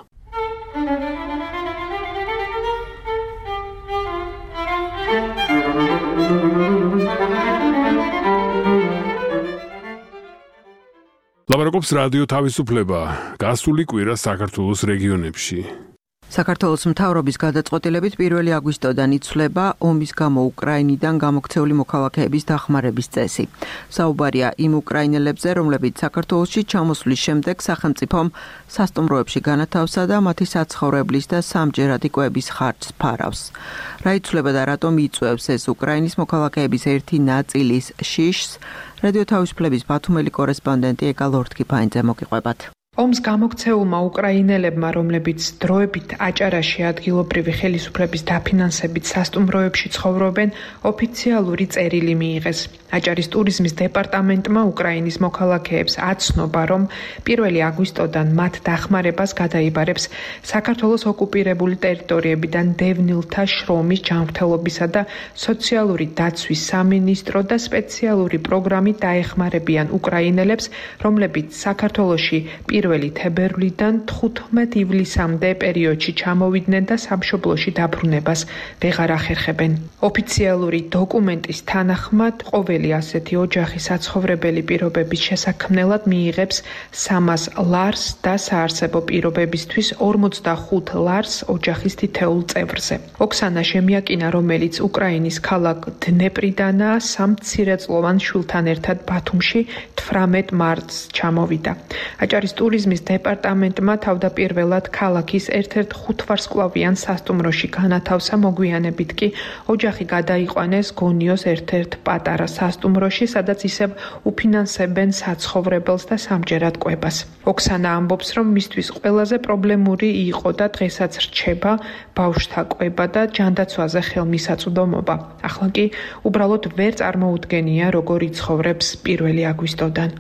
ლაპარაკობს რადიო თავისუფლება. გასული კვირა საქართველოს რეგიონებში. საქართველოს მთავრობის გადაწყვეტილებით პირველი აგვისტოდან იცვლება ომის გამო უკრაინიდან გამოქცეული მოქალაქეების დახმარების წესი. საუბარია იმ უკრაინელებზე, რომლებიც საქართველოში ჩამოსვლის შემდეგ სახელმწიფომ სასტუმროებში განათავსა და მათი საცხოვრებლის და სამჯერადი კვების ხარჯს ფარავს. რა იცვლება და რატომ იწვევს ეს უკრაინის მოქალაქეების ერთი ნაწილის შიშს, რადიო თავისუფლების ბათუმელი კორესპონდენტი ეკა ლორთქიფაინძე მოგიყვებათ. ომს გამოქცეულმა უკრაინელებმა, რომლებიც დროებით აჭარაში ადგილობრივი ხელისუფლების დაფინანსებით სასტუმროებში ცხოვრობენ, ოფიციალური წერილი მიიღეს. აჭარის ტურიზმის დეპარტამენტმა უკრაინის მოქალაქეებს აცნობა, რომ პირველი აგვისტოდან მათ დახმარებას გადაიბარებს საქართველოს ოკუპირებული ტერიტორიებიდან დევნილთა შრომის ჯანმრთელობისა და სოციალური დაცვის სამინისტრო და სპეციალური პროგრამით დაეხმარებიან უკრაინელებს, რომლებიც საქართველოში პირველი თებერვლიდან თხუთმეტ ივლისამდე პერიოდში ჩამოვიდნენ და სამშობლოში დაბრუნებას ვეღარ ახერხებენ. ოფიციალური დოკუმენტის თანახმად, ყოველი ასეთი ოჯახი საცხოვრებელი პირობების შესაქმნელად მიიღებს სამას ლარს და საარსებო პირობებისთვის ორმოცდახუთ ლარს ოჯახის თითოეულ წევრზე. ოქსანა შემიაკინა, რომელიც უკრაინის ქალაქ დნეპრიდანაა, სამ მცირეწლოვან შვილთან ერთად ბათუმში თვრამეტ მარტს ჩამოვიდა. აჭარის ტურიზმის დეპარტამენტმა თავდაპირველად ქალაქის ერთ-ერთ ხუთვარსკვლავიან სასტუმროში განათავსა, მოგვიანებით კი ოჯახი გადაიყვანეს გონიოს ერთ-ერთ პატარა სასტუმროში, სადაც ისევ უფინანსებენ საცხოვრებელს და სამჯერად კვებას. ოქსანა ამბობს, რომ მისთვის ყველაზე პრობლემური იყო და დღესაც რჩება ბავშვთა კვება და ჯანდაცვაზე ხელმისაწვდომობა. ახლა კი უბრალოდ ვერ წარმოუდგენია, როგორ იცხოვრებს პირველი აგვისტოდან.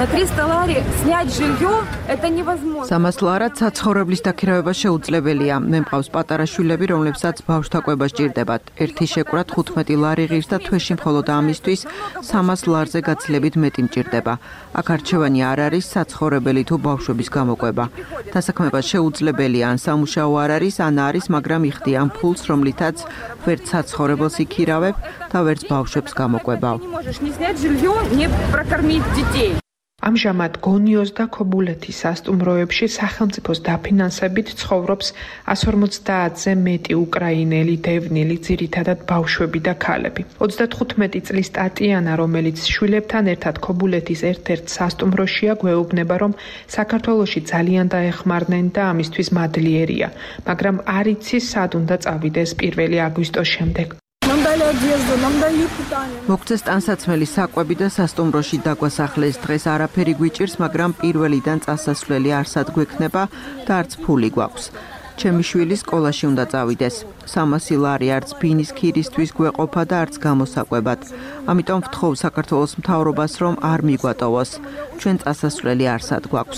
სამას ლარად საცხოვრებლის დაქირავება შეუძლებელია. მე მყავს პატარა შვილები, რომლებსაც ბავშვთა კვება სჭირდებათ. ერთი შეკვრა თხუთმეტი ლარი ღირს და თვეში მხოლოდ ამისთვის სამას ლარზე გაცილებით მეტი მჭირდება. აქ არჩევანი არ არის საცხოვრებელი თუ ბავშვების გამოკვება. დასაქმება შეუძლებელია, ან სამუშაო არ არის, ან არის, მაგრამ იხდიან ფულს, რომლითაც ვერც საცხოვრებელს იქირავებ და ვერც ბავშვებს გამოკვებავ. ამჟამად გონიოს და ქობულეთის სასტუმროებში სახელმწიფოს დაფინანსებით ცხოვრობს εκατს ორმოცდაათზე მეტი უკრაინელი დევნილი, ძირითადად ბავშვები და ქალები. ოცდათხუთმეტი წლის ტატიანა, რომელიც შვილებთან ერთად ქობულეთის ერთ-ერთ სასტუმროშია, გვეუბნება, რომ საქართველოში ძალიან დაეხმარნენ და ამისთვის მადლიერია, მაგრამ არ იცის სად უნდა წავიდეს პირველი აგვისტოს შემდეგ. მოგწეს ტანსაცმელი საკვები და სასტუმროში დაგვასახლეს. დღეს არაფერი გვიჭირს, მაგრამ პირველიდან წასასვლელი არსად გვექნება და არც ფული გვაქვს. ჩემი შვილი სკოლაში უნდა წავიდეს. სამასი ლარი არც ბინის ქირისთვის გვეყოფა და არც გამოსაკვებად. ამიტომ ვთხოვ საქართველოს მთავრობას, რომ არ მიგვატოვოს. ჩვენ წასასვლელი არსად გვაქვს.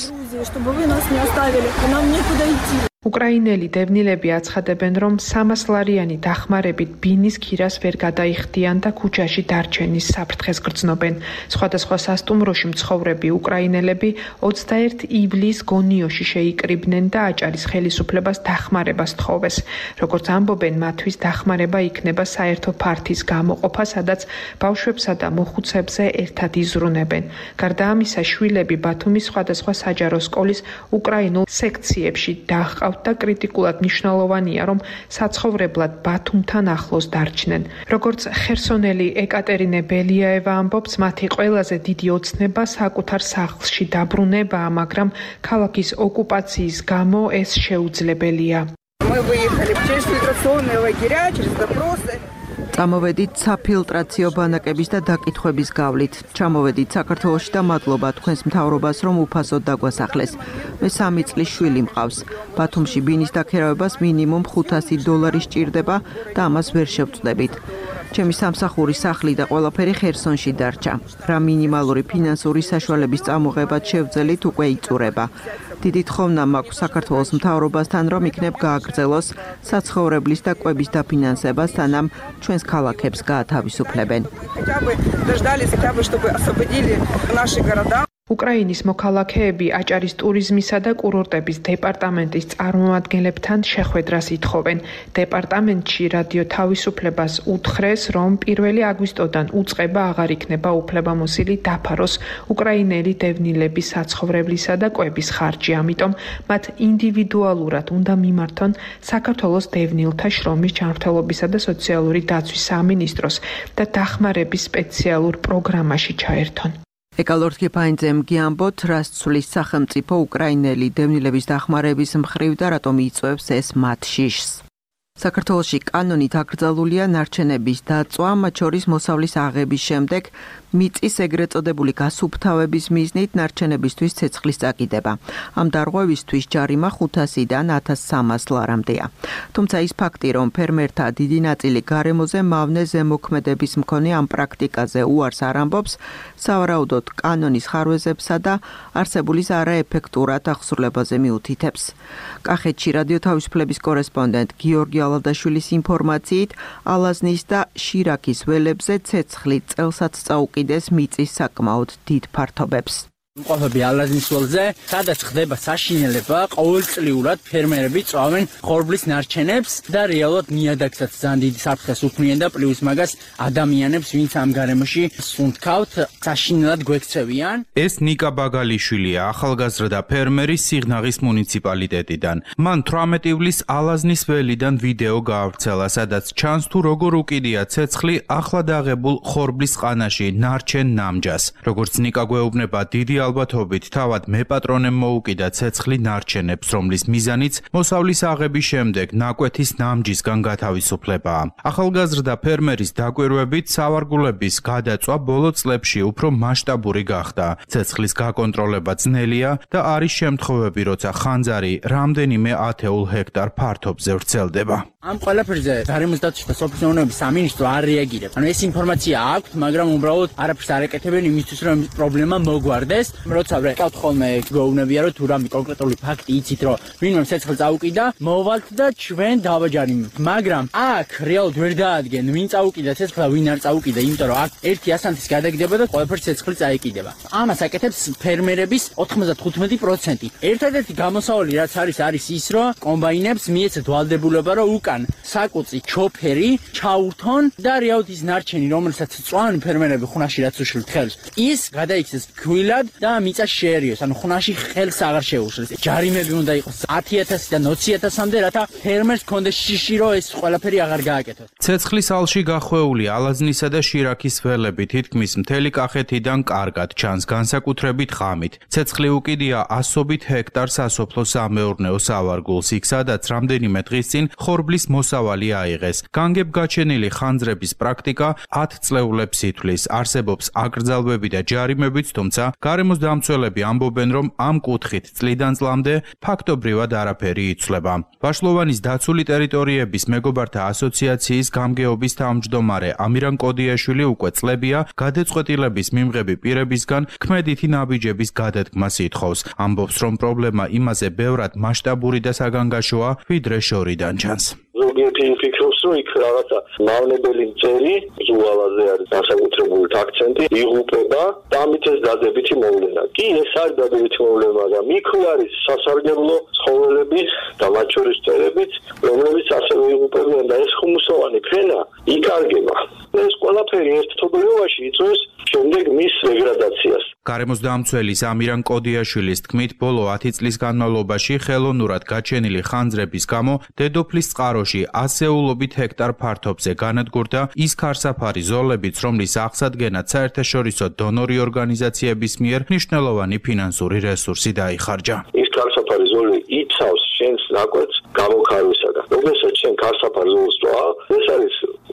უკრაინელი დევნილები აცხადებენ, რომ სამას ლარიანი დახმარებით ბინის ქირას ვერ გადაიხდიან და ქუჩაში დარჩენის საფრთხეს გრძნობენ. სხვადასხვა სასტუმროში მცხოვრები უკრაინელები ოცდაერთი ივლისს გონიოში შეიკრიბნენ და აჭარის ხელისუფლებას დახმარებას თხოვეს. როგორც ამბობენ, მათთვის დახმარება იქნება საერთო ფართის გამოყოფა, სადაც ბავშვებსა და მოხუცებზე ერთად იზრუნებენ. გარდა ამისა, შვილები ბათუმის სხვადასხვა საჯარო სკოლის უკრაინულ სექციებში დაჰყავთ და კრიტიკულად მნიშვნელოვანია, რომ საცხოვრებლად ბათუმთან ახლოს დარჩნენ. როგორც ხერსონელი ეკატერინე ბელიაევა ამბობს, მათი ყველაზე დიდი ოცნება საკუთარ სახლში დაბრუნებაა, მაგრამ ქალაქის ოკუპაციის გამო ეს შეუძლებელია. წამოვედით საფილტრაციო ბანაკების და დაკითხვების გავლით. ჩამოვედით საქართველოში და მადლობა თქვენს მთავრობას, რომ უფასოდ დაგვასახლეს. მე სამი წლის შვილი მყავს. ბათუმში ბინის დაქერავებას მინიმუმ ხუთასი დოლარი სჭირდება და ამას ვერ შევწდებით. ჩემი სამსახური სახლი და ყველაფერი ხერსონში დარჩა. რა მინიმალური ფინანსური საშუალების წამოღებად შევძელით უკვე იწურება. დიდი თხოვნა მაქვს საქართველოს მთავრობასთან, რომ იქნებ გააგრძელოს საცხოვრებლის და კვების დაფინანსება, სანამ ჩვენს ქალაქებს გაათავისუფლებენ. უკრაინის მოქალაქეები აჭარის ტურიზმისა და კურორტების დეპარტამენტის წარმომადგენლებთან შეხვედრას ითხოვენ. დეპარტამენტში რადიო თავისუფლებას უთხრეს, რომ პირველი აგვისტოდან უწყება აღარ იქნება უფლებამოსილი დაფაროს უკრაინელი დევნილების საცხოვრებლისა და კვების ხარჯი, ამიტომ მათ ინდივიდუალურად უნდა მიმართონ საქართველოს დევნილთა შრომის ჯანმრთელობისა და სოციალური დაცვის სამინისტროს და დახმარების სპეციალურ პროგრამაში ჩაერთონ. ეკალორთკი ფაინძემ გიამბოთ, რას ცვლის სახელმწიფო უკრაინელი დევნილების დახმარების მხრივ და რატომ იწვევს ეს მათ შიშს. საქართველოში კანონით აკრძალულია ნარჩენების დაწვა, მათ შორის მოსავლის აღების შემდეგ მიწის ეგრეთ წოდებული გასუფთავების მიზნით ნარჩენებისთვის ცეცხლის წაკიდება. ამ დარღვევისთვის ჯარიმა ხუთასიდან ათას სამას ლარამდეა. თუმცა ის ფაქტი, რომ ფერმერთა დიდი ნაწილი გარემოზე მავნე ზემოქმედების მქონე ამ პრაქტიკაზე უარს არ ამბობს, სავარაუდოდ კანონის ხარვეზებსა და არსებულის არაეფექტურად აღსრულებაზე მიუთითებს. კახეთში რადიო თავისუფლების კორესპონდენტ გიორგი ალადაშვილის ინფორმაციით, ალაზნის და შირაქის ველებზე ცეცხლი წელსაც წაუკიდეს მიწის საკმაოდ დიდ ფართობებს. მყოფები ალაზნის ველზე, სადაც ხდება საშინელება, ყოველწლიურად ფერმერები წვავენ ხორბლის ნარჩენებს და რეალურად ნიადაგსაც ძალიან დიდი საფრთხეს უქმნიან და პლუს მაგას ადამიანებს, ვინც ამ გარემოში სუნთქავთ, საშინელად გვექცევიან. ეს ნიკა ბაგალიშვილია, ახალგაზრდა ფერმერი სიღნაღის მუნიციპალიტეტიდან. მან თვრამეტი ივლის ალაზნის ველიდან ვიდეო გაავრცელა, სადაც ჩანს თუ როგორ უკიდია ცეცხლი ახლად აღებულ ხორბლის ყანაში ნარჩენ ნამჯას. როგორც ნიკა გვეუბნება, დიდი ალბათობით თავად მეპატრონემ მოუკიდა ცეცხლი ნარჩენებს, რომლის მიზანიც მოსავლის აღების შემდეგ ნაკვეთის ნამჯისგან გათავისუფლებაა. ახალგაზრდა ფერმერის დაკვირვებით სავარგულების გადაწვა ბოლო წლებში უფრო მასშტაბური გახდა. ცეცხლის გაკონტროლება ძნელია და არის შემთხვევები, როცა ხანძარი რამდენიმე ათეულ ჰექტარ ფართობზე ვრცელდება. ამ ყველაფერზე გარემოს დაცვის და სოფლის მეურნეობის სამინისტრო არ რეაგირებს. ანუ ეს ინფორმაცია აქვს, მაგრამ უბრალოდ არაფერს არ ეკეთებენ იმისთვის, რომ პრობლემა მოგვარდეს. როცა ვყავთ ხოლმე გვეუბნებიან, რომ თუ რამე კონკრეტული ფაქტი იცით, რომ ვინმე ცეცხლი წაუკიდა, მოვალთ და ჩვენ დავაჯარიმებთ. მაგრამ აქ რეალურად ვერ დაადგენ, ვინ წაუკიდა ცეცხლი და ვინ არ წაუკიდა, იმიტომ რომ აქ ერთი ასანთის გადაგდება და ყველაფერი ცეცხლი წაიკიდება. ამას აკეთებს ფერმერების ოთხმოცდათხუთმეტი პროცენტი. ერთადერთი გამოსავალი რაც არის, არის ის, რომ კომბაინებს მიეცეთ ვალდებულება, რომ უკან საკუწი ჩოფერი ჩაურთონ და რეალურად ის ნარჩენი, რომელსაც წვავენ ფერმერები ხუნაში რაც უშლით ხელს, ის გადაიქცეს ქვილად და მიწა შეერიოს, ანუ ხუნაში ხელს აღარ შეუშლის. ჯარიმები უნდა იყოს ათი ათასიდან ოცი ათასამდე, რათა ფერმერს კონდეს შიში, რომ ეს ყველაფერი აღარ გააკეთოს. ცეცხლის ალში გახვეული ალაზნისა და შირაქის ველები თითქმის მთელი კახეთიდან კარგად ჩანს, განსაკუთრებით ღამით. ცეცხლი უკიდია ასობით ჰექტარ სასოფლო-სამეურნეო სავარგულს, იქ სადაც რამდენიმე დღის წინ ხორბლის მოსავალი აიღეს. განგებ გაჩენილი ხანძრების პრაქტიკა ათ წლეულებს ითვლის. არსებობს აკრძალვები და ჯარიმებიც, თუმცა გარემოს დამცველები ამბობენ, რომ ამ კუთხით წლიდან წლამდე ფაქტობრივად არაფერი იცვლება. ვაშლოვანის დაცული ტერიტორიების მეგობართა ასოციაციის გამგეობის თავმჯდომარე ამირან კოდიაშვილი უკვე წლებია გადაწყვეტილების მიმღები პირებისგან ქმედითი ნაბიჯების გადადგმას ითხოვს. ამბობს, რომ პრობლემა იმაზე ბევრად მასშტაბური და საგანგაშოა, ვიდრე შორიდან ჩანს. ზოგიერთი ფიქრობს, რომ იქ რაღაცა მავნებელი მწერი, ზუალაზე არის განსაკუთრებული აქცენტი, იღუპება და ამით ეს დადებითი მოვლენა. კი, ეს არის დადებითი მოვლენა, მაგრამ იქ არის სასარგებლო ცხოველები და მათ შორის მწერებიც, რომლებიც ასევე იღუპებიან და ეს ხუმუსოვანი ფენა იკარგება. ეს ყველაფერი ერთობლიობაში იწვევს შემდეგ მის დეგრადაციას. გარემოს დამცველის ამირან კოდიაშვილის თქმით, ბოლო ათი წლის განმავლობაში ხელოვნურად გაჩენილი ხანძრების გამო დედოფლის წყაროში ასეულობით ჰექტარ ფართობზე განადგურდა ის ქარსაფარი ზოლებიც, რომლის აღსადგენად საერთაშორისო დონორი ორგანიზაციების მიერ მნიშვნელოვანი ფინანსური რესურსი დაიხარჯა. ის ქარსაფარი ზოლი იცავს შენს ნაკვეთს გამოქარვისაგან. როდესაც შენ ქარსაფარ ზოლს წვა, ეს არის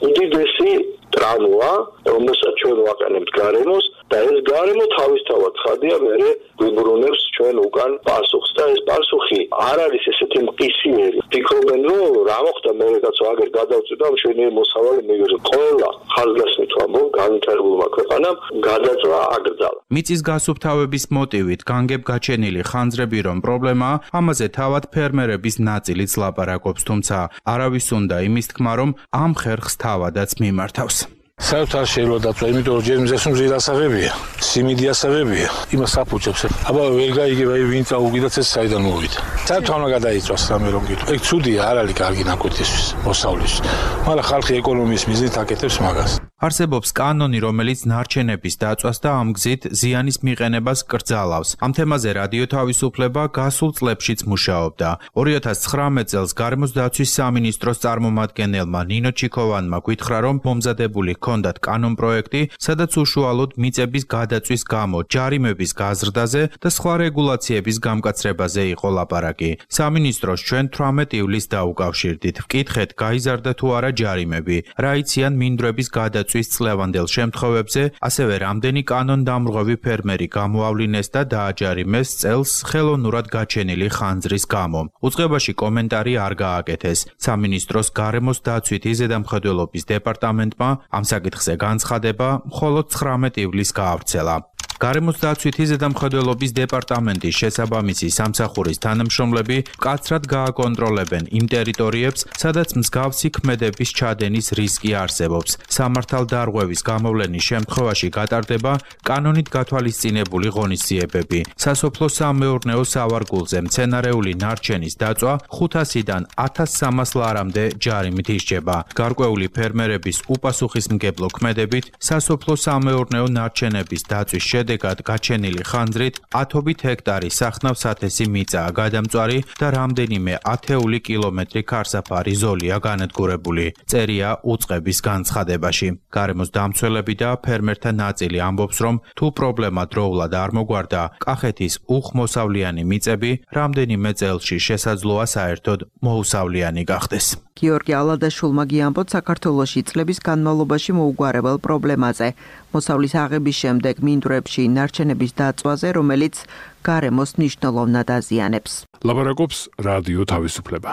უდიდესი ტრამვა, რომელსაც ჩვენ ვაყენებთ გარემოს და ეს გარემო თავისთავად ხადია მე გვიბრუნებს ჩვენ უკან პასუხს და ეს პასუხი არ არის ესეთი მყისიერი. ფიქრობენ რომ რა მოხდა მე რაც აგერ გადავწვიდა მშვენიერ მოსავალი მიგერო. ყველა ხალხასმით ვამბობ განვითარებულმა ქვეყანამ გადაწვა აკრძალა. მიწის გასუფთავების მოტივით განგებ გაჩენილი ხანძრები რომ პრობლემაა, ამაზე თავად ფერმერების ნაწილიც ლაპარაკობს, თუმცა არავის უნდა იმის თქმა რომ ამ ხერხს თავადაც მიმართავს. საერთოდ შეიძლება დაწვა, იმიტომ რომ ჯერ მიზეს რომ ზირასაღებია, სიმინდი ასაღებია, იმას აფუჭებს. აბა ვერ გაიგება ვინ წაუგიდაც ეს საიდან მოვიდა. საერთოდ უნდა გადაიწვას რამე რომ გითხრა. ეგ ცუდია, არ არის კარგი ნაკვეთისთვის, მოსავლისთვის. მაგრამ ხალხი ეკონომიის მიზნით აკეთებს მაგას. არსებობს კანონი, რომელიც ნარჩენების დაწვას და ამ გზით ზიანის მიყენებას კრძალავს. ამ თემაზე რადიო თავისუფლება გასულ წლებშიც მუშაობდა. ორი ათას ცხრამეტ წელს გარემოს დაცვის სამინისტროს წარმომადგენელმა ნინო ჩიქოვანმა გითხრა, რომ მომზადებული ჰქონდათ კანონპროექტი, სადაც უშუალოდ მიწების გადაწვის გამო ჯარიმების გაზრდაზე და სხვა რეგულაციების გამკაცრებაზე იყო ლაპარაკი. სამინისტროს ჩვენ თვრამეტ ივლისს დაუკავშირდით. ვკითხეთ, გაიზარდა თუ არა ჯარიმები, რა იციან მინდვრების გადაწვის წლევანდელ შემთხვევებზე, ასევე რამდენი კანონდამრღვევი ფერმერი გამოავლინეს და დააჯარიმეს წელს ხელოვნურად გაჩენილი ხანძრის გამო. უწყებაში კომენტარი არ გააკეთეს. სამინისტროს გარემოს დაცვითი ზედამხედველობის დეპარტამენტმა ამ საკითხზე განცხადება მხოლოდ ცხრამეტ ივლისს გაავრცელა. გარემოს დაცვითი ზედამხედველობის დეპარტამენტის შესაბამისი სამსახურის თანამშრომლები მკაცრად გააკონტროლებენ იმ ტერიტორიებს, სადაც მსგავსი ქმედების ჩადენის რისკი არსებობს. სამართალდარღვევის გამოვლენის შემთხვევაში გატარდება კანონით გათვალისწინებული ღონისძიებები. სასოფლო-სამეურნეო სავარგულზე მცენარეული ნარჩენის დაწვა ხუთასიდან ათას სამას ლარამდე ჯარიმით ისჯება. გარკვეული ფერმერების უპასუხისმგებლო ქმედებით სასოფლო-სამეურნეო ნარჩენების დაწვის შედეგად გაჩენილი ხანძრით ათობით ჰექტარი სახნავ-სათესი მიწაა გადამწვარი და რამდენიმე ათეული კილომეტრი ქარსაფარი ზოლია განადგურებული. წერია უწყების განცხადებაში. გარემოს დამცველები და ფერმერთა ნაწილი ამბობს, რომ თუ პრობლემა დროულად არ მოგვარდა, კახეთის უხმოსავლიანი მიწები რამდენიმე წელში შესაძლოა საერთოდ მოუსავლიანი გახდეს. გიორგი ალადაშვილმა გიამბოთ საქართველოში წლების განმავლობაში მოუგვარებელ პრობლემაზე. მოსავლის აღების შემდეგ მინდვრებში ნარჩენების დაწვაზე, რომელიც გარემოს მნიშვნელოვნად აზიანებს. ლაპარაკობს რადიო თავისუფლება.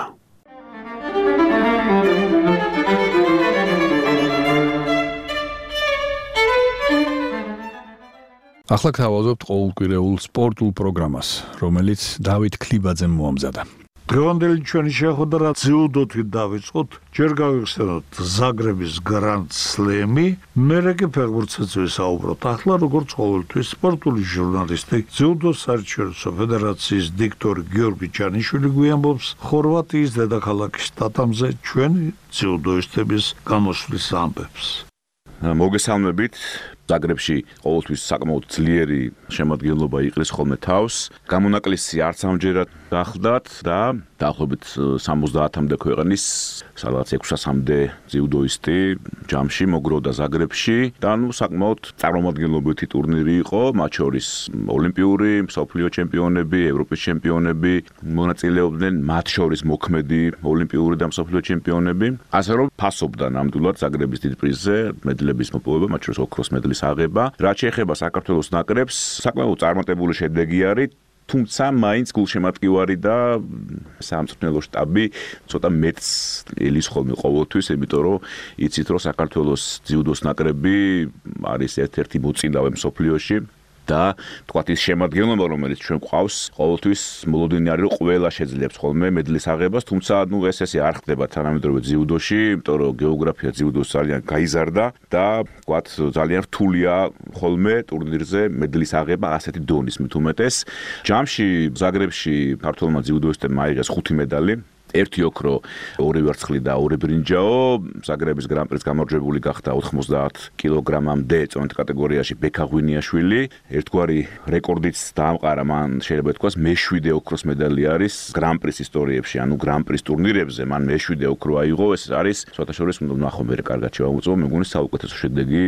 ახლა გთავაზობთ ყოველკვირეულ სპორტულ პროგრამას, რომელიც დავით ქლიბაძემ მოამზადა. დღევანდელი ჩვენი შეხვედრა ძიუდოთვით დავიწყოთ. ჯერ გავიხსენოთ ზაგრების გრანდ სლემი, მერე კი ფეხბურთსაც ვისაუბროთ. ახლა როგორც ყოველთვის სპორტული ჟურნალისტი, ძიუდოს საერთაშორისო ფედერაციის დიქტორი გიორგი ჯანიშვილი გვიამბობს ხორვატიის დედაქალაქის სტატამზე ჩვენი ძიუდოისტების გამოსვლის ამბებს. მოგესალმებით. ზაგრებში ყოველთვის საკმაოდ ძლიერი შემადგენლობა იყრის ხოლმე თავს. გამონაკლისი არც ამჯერად გახლდათ და დაახლოებით სამოცდაათამდე ქვეყნის სადღაც ექვსასამდე ძიუდოისტი ჯამში მოგროვდა ზაგრებში და ნუ საკმაოდ წარმომადგენლობითი ტურნირი იყო, მათ შორის ოლიმპიური, მსოფლიო ჩემპიონები, ევროპის ჩემპიონები მონაწილეობდნენ, მათ შორის მოქმედი ოლიმპიური და მსოფლიო ჩემპიონები. ასე რომ ფასობდა ნამდვილად ზაგრების დიდ პრიზზე მედლების მოპოვება, მათ შორის ოქროს მედლის აღება. რაც შეეხება საქართველოს ნაკრებს, საკმაოდ წარმატებული შედეგი არის, თუმცა მაინც გულშემატკივარი და სამწვრთნელო შტაბი ცოტა მეტს ელის ხოლმე ყოველთვის, იმიტომ რომ იცით რომ საქართველოს ძიუდოს ნაკრები არის ერთ-ერთი მოწინავე მსოფლიოში და თქვათ ის შემადგენლობა, რომელიც ჩვენ გვყავს, ყოველთვის მოლოდინი არის რომ ყველა შეძლებს ხოლმე მედლის აღებას, თუმცა ნუ ეს ესე არ ხდება თანამედროვე ძიუდოში, იმიტომ რომ გეოგრაფია ძიუდოს ძალიან გაიზარდა და თქვათ ძალიან რთულია ხოლმე ტურნირზე მედლის აღება ასეთი დონის მით უმეტეს. ჯამში ზაგრებში ქართველმა ძიუდოისტებმა აიღეს ხუთი მედალი. ერთი ოქრო, ორი ვერცხლი და ორი ბრინჯაო. ზაგრების გრან-პრის გამარჯვებული გახდა ოთხმოცდაათ კილოგრამამდე წონით კატეგორიაში ბექა ღვინიაშვილი. ერთგვარი რეკორდიც დაამყარა მან, შეიძლება ითქვას, მეშვიდე ოქროს მედალი არის გრან-პრის ისტორიებში, ანუ გრან-პრის ტურნირებზე მან მეშვიდე ოქრო აიღო. ეს არის სხვათა შორის უნდა ნახო მე კარგად შევამოწმო, მეგონის საუკეთესო შედეგი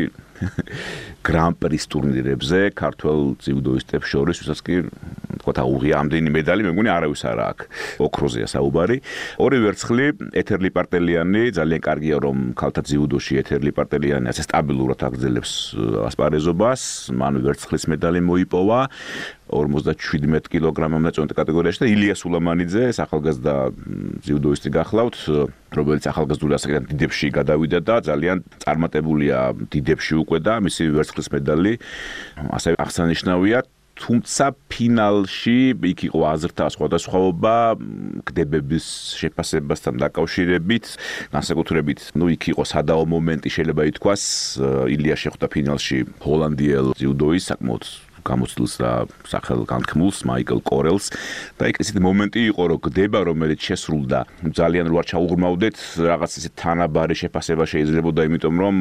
გრან-პრის ტურნირებზე ქართველ ძიუდოისტებს შორის, ვისაც კი თქვა აუღია ამდენი მედალი, მე მგონი არავის არა აქვს. ოქროზეა საუბარი. ორი ვერცხლი, ეთერ ლიპარტელიანი, ძალიან კარგია რომ ქალთა ძიუდოში ეთერ ლიპარტელიანი ასე სტაბილურად აგრძელებს ასპარეზობას, მან ვერცხლის მედალი მოიპოვა. ორმოცდაშვიდმეტი კილოგრამამდე წონით კატეგორიაში და ილია სულამანიძე, ეს ახალგაზრდა ძიუდოისტი გახლავთ, რომელიც ახალგაზრდული ასაკიდან დიდებში გადავიდა და ძალიან წარმატებულია დიდებში უკვე და მისი ვერცხლის მედალი ასე აღსანიშნავია. თუმცა ფინალში იქ იყო აზრთა სხვადასხვაობა კდებების შეფასებასთან დაკავშირებით, განსაკუთრებით, ну იქ იყო სადაო მომენტი შეიძლება ითქვას, ილია შეხვდა ფინალში ჰოლანდიელ ძიუდოისტს, საკმაოდ გამოცდილს და სახელგანთქმულს მაიკლ კორელს და იქ ესეთი მომენტი იყო რომ გდება რომელიც შესრულდა ძალიან როარ ჩაუღრმავდეთ რაღაც ესეთი თანაბარი შეფასება შეიძლებოდა იმიტომ რომ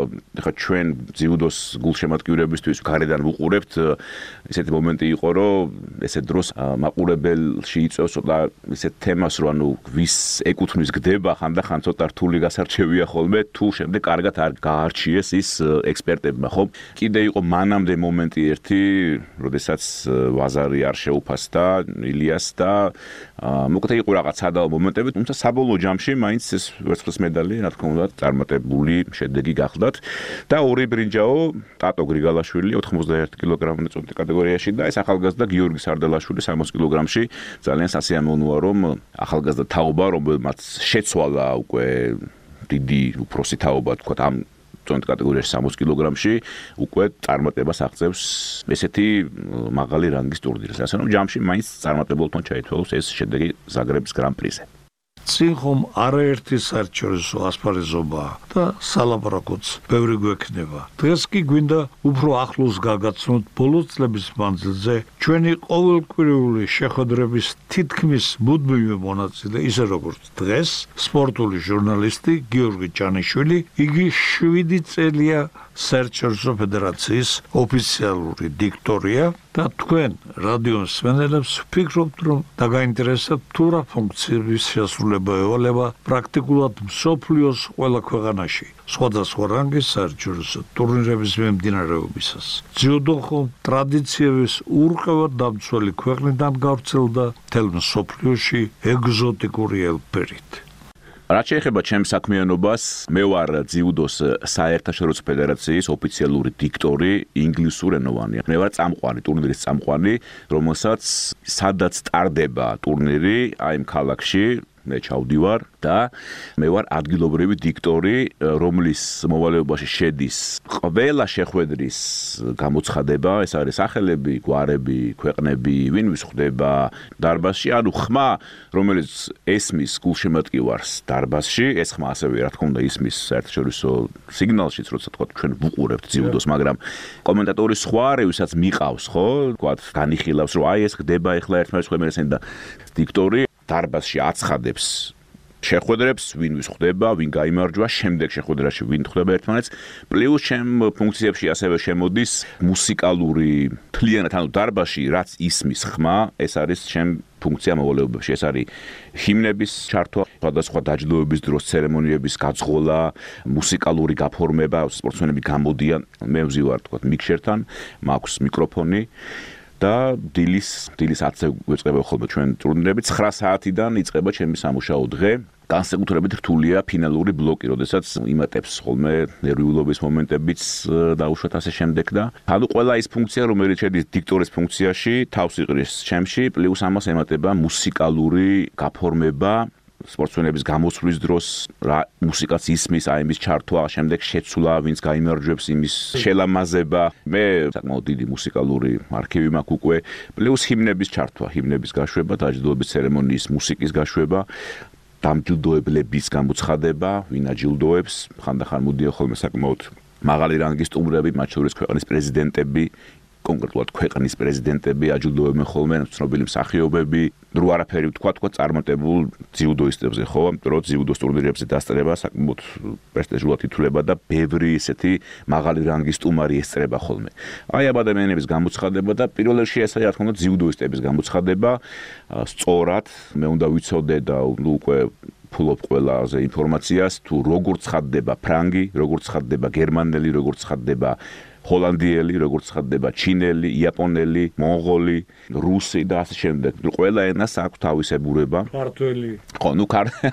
ხა ჩვენ ძიუდოს გულშემატკივრებისთვის გარედან ვუყურებთ ესეთი მომენტი იყო რომ ესე დროს მაყურებელში იწევს ცოტა ესეთ თემას რომ ანუ ვის ეკუთვნის გდება ხანდახან ცოტა რთული გასარჩევია ხოლმე თუ შემდეგ კარგად არ გაარჩიეს ის ექსპერტებმა ხო კიდე იყო მანამდე მომენტი ერთი როდესაც ვაზარი არ შეუფასდა ილიას და მოკლედ იყო რაღაც სადაო მომენტები, თუმცა საბოლოო ჯამში მაინც ეს ვერცხლის მედალი, რა თქმა უნდა, წარმატებული შედეგი გახლდათ და ორი ბრინჯაო ტატო გრიგალაშვილი ოთხმოცდაერთი კილოგრამამდე წონით კატეგორიაში და ეს ახალგაზრდა გიორგი სარდალაშვილი სამოცი კილოგრამში ძალიან სასიამოვნოა რომ ახალგაზრდა თაობა რომელმაც შეცვალა უკვე დიდი უფროსი თაობა თქვა ამ წონით კატეგორიაში სამოცი კილოგრამში უკვე წარმატებას აღწევს ესეთი მაღალი რანგის ტურნირზე. ასე რომ ჯამში მაინც წარმატებულთან ჩაითვალოს ეს შედეგი ზაგრების გრან-პრიზე. წინ ხომ არაერთი საერთაშორისო ასპარეზობა და სალაპარაკოც ბევრი გვექნება. დღეს კი გვინდა უფრო ახლოს გაგაცნოთ ბოლო წლების მანძილზე ჩვენი ყოველკვირეული შეხვედრების თითქმის მუდმივი მონაწილე, ისე როგორც დღეს სპორტული ჟურნალისტი გიორგი ჭანიშვილი, იგი შვიდი წელია საერთაშორისო ფედერაციის ოფიციალური დიქტორია და თქვენ რადიო მსმენელებს ვფიქრობთ რომ დაგაინტერესებთ თუ რა ფუნქციების შესრულება ევალება პრაქტიკულად მსოფლიოს ყველა ქვეყანაში სხვადასხვა რანგის საერთაშორისო ტურნირების მიმდინარეობისას. ძიუდო ხომ ტრადიციების ურყევად დამცველი ქვეყნიდან გავრცელდა მთელ მსოფლიოში ეგზოტიკური ელფერით. რაც შეეხება ჩემს საქმიანობას, მე ვარ ძიუდოს საერთაშორისო ფედერაციის ოფიციალური დიქტორი, ინგლისურენოვანი. მე ვარ წამყვანი, ტურნირის წამყვანი, რომელსაც სადაც ტარდება ტურნირი, აი ამ ქალაქში მე ჩავდივარ და მე ვარ ადგილობრივი დიქტორი, რომლის მოვალეობაში შედის ყველა შეხვედრის გამოცხადება, ეს არის სახელები, გვარები, ქვეყნები, ვინ ვისხვდება დარბაზში, ანუ ხმა, რომელიც ესმის გულშემატკივარს დარბაზში, ეს ხმა ასევე რა თქმა უნდა ისმის საერთაშორისო სიგნალშიც, როცა თქვა ჩვენ ვუყურებთ ძიუდოს, მაგრამ კომენტატორი სხვა არის, ვისაც მიყავს, ხო? თქვა განიხილავს, რომ აი ეს ხდება ახლა ერთმანეთს ხმერესენ და დიქტორი დარბაზში აცხადებს შეხვედრებს, ვინ ვისხვდება, ვინ გაიმარჯვა, შემდეგ შეხვედრაში ვინ ხვდება ერთმანეთს. პლუს ჩემ ფუნქციებში ასევე შემოდის მუსიკალური მთლიანად, ანუ დარბაზში რაც ისმის ხმა, ეს არის ჩემ ფუნქცია მოვალეობაში. ეს არის ჰიმნების ჩართვა, სხვადასხვა დაჯილდოების დროს ცერემონიების გაძღოლა, მუსიკალური გაფორმება, სპორტსმენები გამოდიან, მე ვზივარ თქვა მიქშერთან, მაქვს მიკროფონი. და დილის დილის ათზე გვეწყება ხოლმე ჩვენ ტურნირები, ცხრა საათიდან იწყება ჩემი სამუშაო დღე. განსაკუთრებით რთულია ფინალური ბლოკი, როდესაც იმატებს ხოლმე ნერვიულობის მომენტებიც დაუშვათ ასე შემდეგ და ანუ ყველა ის ფუნქცია, რომელიც შედის დიქტორის ფუნქციაში, თავს იყრის ჩემში, პლუს ამას ემატება მუსიკალური გაფორმება. სპორტსმენების გამოსვლის დროს რა მუსიკაც ისმის, აი იმის ჩართვა, შემდეგ შეცვლა, ვინც გაიმარჯვებს იმის შელამაზება. მე საკმაოდ დიდი მუსიკალური არქივი მაქვს უკვე, პლუს ჰიმნების ჩართვა, ჰიმნების გაშვება, დაჯილდოების ცერემონიის მუსიკის გაშვება, დამჯილდოებლების გამოცხადება, ვინ აჯილდოებს, ხანდახან მოდიან ხოლმე საკმაოდ მაღალი რანგის სტუმრები, მათ შორის ქვეყნის პრეზიდენტები, კონკრეტულად ქვეყნის პრეზიდენტები აჯილდოებენ ხოლმე ცნობილი მსახიობები, რო არაფერი ვთქვა, თქვა წარმატებულ ძიუდოისტებზე, ხო? რომ ძიუდოს ტურნირებზე დასწრება საკმაოდ პრესტიჟულად ითვლება და ბევრი ესეთი მაღალი რანგის სტუმარი ესწრება ხოლმე. აი ამ ადამიანების გამოცხადება და პირველ რიგში ეს რა თქმა უნდა ძიუდოისტების გამოცხადება სწორად მე უნდა ვიცოდე და უკვე ფულობ ყველაზე ინფორმაციას, თუ როგორ ცხადდება ფრანგი, როგორ ცხადდება გერმანელი, როგორ ცხადდება ჰოლანდიელი, როგორც ხდება ჩინელი, იაპონელი, მონღოლი, რუსი და ასე შემდეგ. ყველა ენას აქვს თავისი ბურება. ქართველი. ხო, ნუ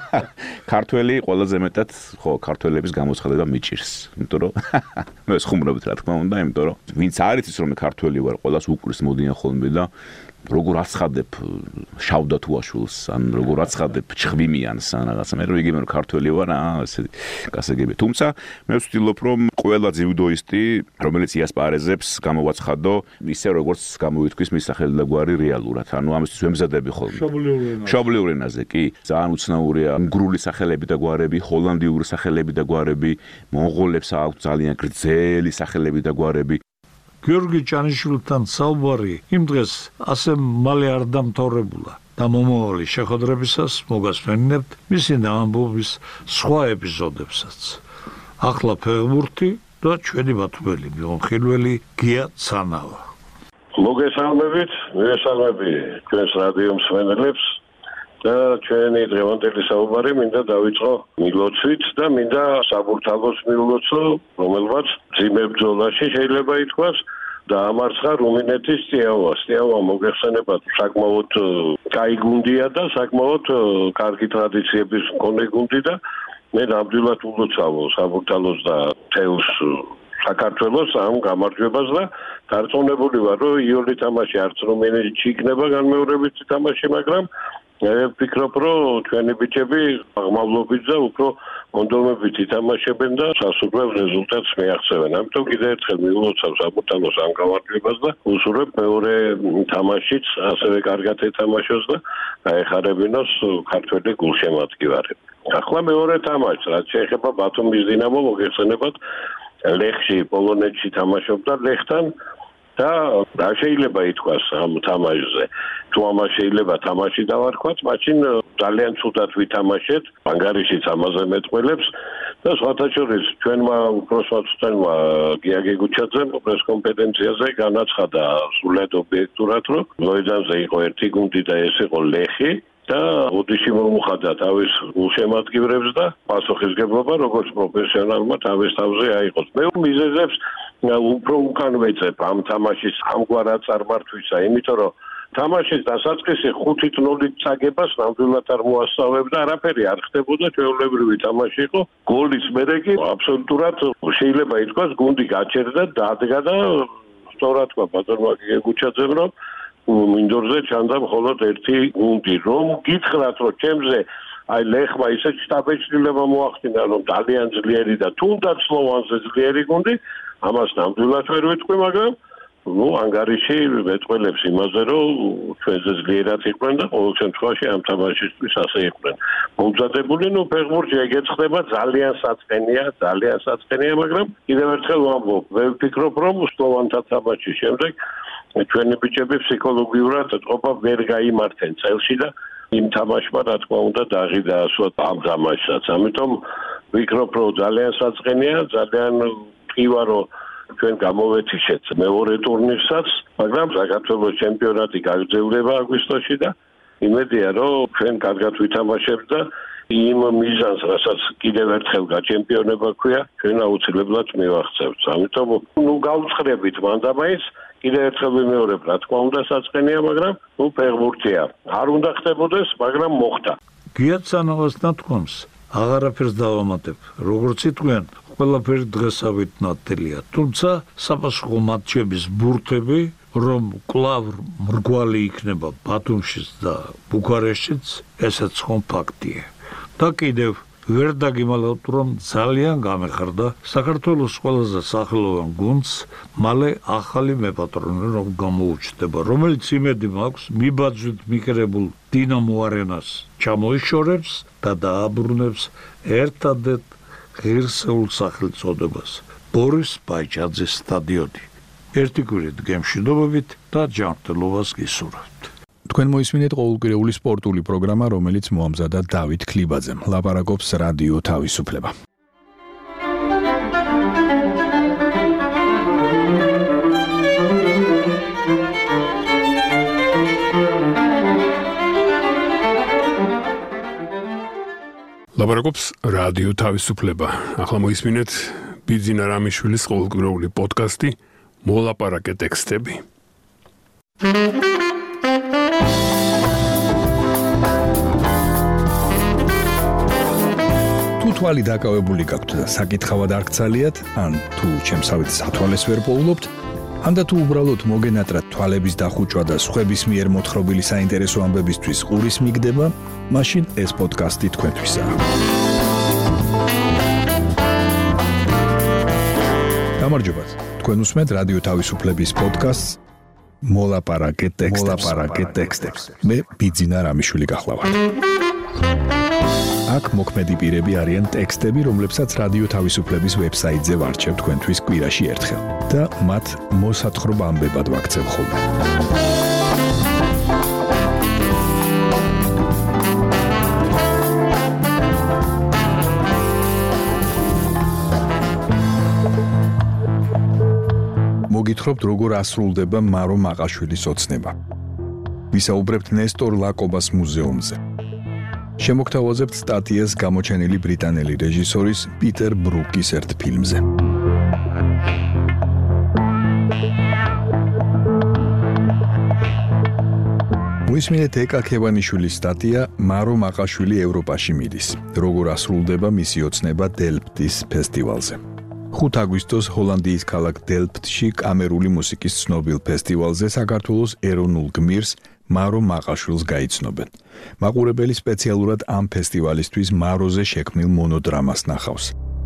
ქართველი ყველაზე მეტად, ხო, ქართველების გამოცხადება მიჭირს. იმიტომ რომ მე ხუმრობთ რა თქმა უნდა, იმიტომ რომ ვინც არ იცის რომ მე ქართველი ვარ, ყველას უკრის მოდიან ხოლმე და როგორ აცხადებ შავდა თუაშულს, ან როგორ აცხადებ ჩხვიმიანს, ან რაღაცა. მე რო იგივე რომ ქართველი ვარ, აა ესე გასაგებია. თუმცა მე ვცდილობ რომ ყველა ძიუდოისტი, რომელიც იასპარეზებს, გამოვაცხადო ისე როგორც გამოვითქვის მის სახელი და გვარი რეალურად. ანუ ამისთვის ვემზადები ხოლმე. მშობლიურ ენაზე კი, ძალიან უცნაურია უნგრული სახელები და გვარები, ჰოლანდიური სახელები და გვარები, მონღოლებს აქვს ძალიან გრძელი სახელები და გვარები. გიორგი ჭანიშვილთან საუბარი იმ დღეს ასე მალე არ დამთავრებულა და მომავალი შეხვედრებისას მოგასვენებთ მისი ამბობის სხვა ეპიზოდებსაც. ახლა ფეხბურთი და ჩვენი ბათუმელი მიხილველი გია ცანავა. მოგესალმებით, მოგესალმები ჩვენს რადიო მსმენელებს და ჩვენი დღევანდელი საუბარი მინდა დავიწყო მილოცვით და მინდა საბურთალოს მილოცო, რომელმაც ძიმე ბრძოლაში შეიძლება ითქვას დაამარცხა რუმინეთის სტიავა. სტიავა მოგეხსენებათ საკმაოდ კაი გუნდია და საკმაოდ კარგი ტრადიციების მქონე გუნდი და მე ნამდვილად ულოცავ საბურთალოს და თეოს საქართველოს ამ გამარჯვებას და დარწმუნებული ვარ რომ იოლი თამაში არც რუმინეთში იქნება განმეორებითი თამაში, მაგრამ მე ვფიქრობ რომ ჩვენი ბიჭები აღმავლობით და უფრო მონდომებით ითამაშებენ და სასურველ რეზულტატს მიაღწევენ. ამიტომ კიდევ ერთხელ მიულოცავ საბურთალოს ამ გამარჯვებას და უსურვებ მეორე თამაშიც ასევე კარგად ეთამაშოს და გაეხარებინოს ქართველი გულშემატკივარები. ახლა მეორე თამაშს, რაც შეეხება ბათუმის დინამო, მოგეხსენებათ ლეხში პოლონეთში თამაშობდა ლეხთან და რა შეიძლება ითქვას ამ თამაშზე. თუ ამას შეიძლება თამაში დავარქვათ, მაშინ ძალიან ცუდად ვითამაშეთ, ანგარიშიც ამაზე მეტყველებს და სხვათა შორის ჩვენმა უპროსმა ცუდმა გია გეგუჩაძემ პრესკონფერენციაზე განაცხადა სრულად ობიექტურად, რომ ლოიძანზე იყო ერთი გუნდი და ეს იყო ლეხი და ოდიში მომუხადა თავის გულშემატკივრებს და პასუხისგებლობა როგორც პროფესიონალმა თავის თავზე აიღოს. მე მიზეზებს უფრო უკან ვეწებ ამ თამაშის ამგვარად წარმართვისა, იმიტომ რომ თამაშის დასაწყისი ხუთით ნულით წაგებას ნამდვილად არ მოასწავებდა, არაფერი არ ხდებოდა, ჩვეულებრივი თამაში იყო. გოლის მერე კი აბსოლუტურად შეიძლება ითქვას გუნდი გაჩერდა, დადგა და სწორად თქვა ბატონმა გეგუჩაძემ, რომ მინდორზე ჩანდა მხოლოდ ერთი გუნდი. რომ გითხრათ, რომ ჩემზე აი ლეხმა ისეთ შტაბეჭდილება მოახდინა, რომ ძალიან ძლიერი და თუნდაც სლოვანზე ძლიერი გუნდი, ამას ნამდვილად ვერ ვიტყვი, მაგრამ ნუ ანგარიში მეტყველებს იმაზე, რომ ჩვენზე ძლიერად იყვნენ და ყოველ შემთხვევაში ამ თამაშისთვის ასე იყვნენ მომზადებული. ნუ ფეხბურთი ეგეც ხდება, ძალიან საწყენია, ძალიან საწყენია, მაგრამ კიდევ ერთხელ ვამბობ, მე ვფიქრობ, რომ სლოვანთა თამაშის შემდეგ ჩვენი ბიჭები ფსიქოლოგიურად ყოფა ვერ გაიმართენ წელში და იმ თამაშმა რა თქმა უნდა დაღიდა ასვათ ამ თამაშსაც. ამიტომ ვფიქრობ, რომ ძალიან საწყენია, ძალიან ყივა რომ ჩვენ გამოვეთიშეთ მეორე ტურნირსაც, მაგრამ საქართველოს ჩემპიონატი გაგრძელდება აგვისტოში და იმედია რომ ჩვენ კარგად ვითამაშებთ და იმ მიზანს, რასაც კიდევ ერთხელ გაჩემპიონება ქვია, ჩვენ აუცილებლად მივაღწევთ. ამიტომ ნუ გავუცხრებით მანდამაინც კიდევ ერთხელ ვიმეორებ, რა თქმა უნდა საწყენია, მაგრამ ნუ ფეხბურთია. არ უნდა ხდებოდეს, მაგრამ მოხდა. გია ცანავას ნათქვამს აღარაფერს დავამატებ. როგორც იტყვიან, ყველაფერი დღესავით ნათელია. თუმცა საპასუხო მატჩების ბურთები, რომ კლავ მრგვალი იქნება ბათუმშიც და ბუქარესტშიც, ესეც ხომ ფაქტია. და კიდევ ვერ დაგიმალავთ, რომ ძალიან გამეხარდა საქართველოს ყველაზე სახელოვან გუნდს მალე ახალი მეპატრონე რომ გამოუჩნდება, რომელიც იმედი მაქვს მიბაძვით მიკრებულ დინამო არენას ჩამოიშორებს და დააბრუნებს ერთადერთ ღირსეულ სახელწოდებას ბორის ბაიჭაძის სტადიონი. ერთი კვირით გემშვიდობებით და ჯანმრთელობას გისურვებთ. თქვენ მოისმინეთ ყოველკვირეული სპორტული პროგრამა, რომელიც მოამზადა დავით ქლიბაძემ. ლაპარაკობს რადიო თავისუფლება. ლაპარაკობს რადიო თავისუფლება. ახლა მოისმინეთ ბიძინა რამიშვილის ყოველკვირეული პოდკასტი მოლაპარაკე ტექსტები. თუ თვალი დაკავებული გაქვთ და საკითხავად არ გცალიათ, ან თუ ჩემსავით სათვალეს ვერ პოულობთ, ანდა თუ უბრალოდ მოგენატრათ თვალების დახუჭვა და სხვების მიერ მოთხრობილი საინტერესო ამბებისთვის ყურის მიგდება, მაშინ ეს პოდკასტი თქვენთვისაა. გამარჯობათ. თქვენ უსმენთ რადიო თავისუფლების პოდკასტს მოლაპარაკე ტექსტებს. მოლაპარაკე ტექსტებს. მე ბიძინა რამიშვილი გახლავართ. აქ მოქმედი პირები არიან ტექსტები, რომლებსაც რადიო თავისუფლების ვებსაიტზე ვარჩევ თქვენთვის კვირაში ერთხელ და მათ მოსათხრობ ამბებად ვაქცევ ხოლმე. მოგითხრობთ, როგორ ასრულდება მარო მაყაშვილის ოცნება. ვისაუბრებთ ნესტორ ლაკობას მუზეუმზე. შემოგთავაზებთ სტატიას გამოჩენილი ბრიტანელი რეჟისორის პიტერ ბრუკის ერთ ფილმზე. მოისმინეთ ეკა ქევანიშვილის სტატია მარო მაყაშვილი ევროპაში მიდის. როგორ ასრულდება მისი ოცნება დელფტის ფესტივალზე. ხუთ აგვისტოს ჰოლანდიის ქალაქ დელფტში კამერული მუსიკის ცნობილ ფესტივალზე საქართველოს ეროვნულ გმირს მარო მაყაშვილს გაიცნობენ. მაყურებელი სპეციალურად ამ ფესტივალისთვის მაროზე შექმნილ მონოდრამას ნახავს.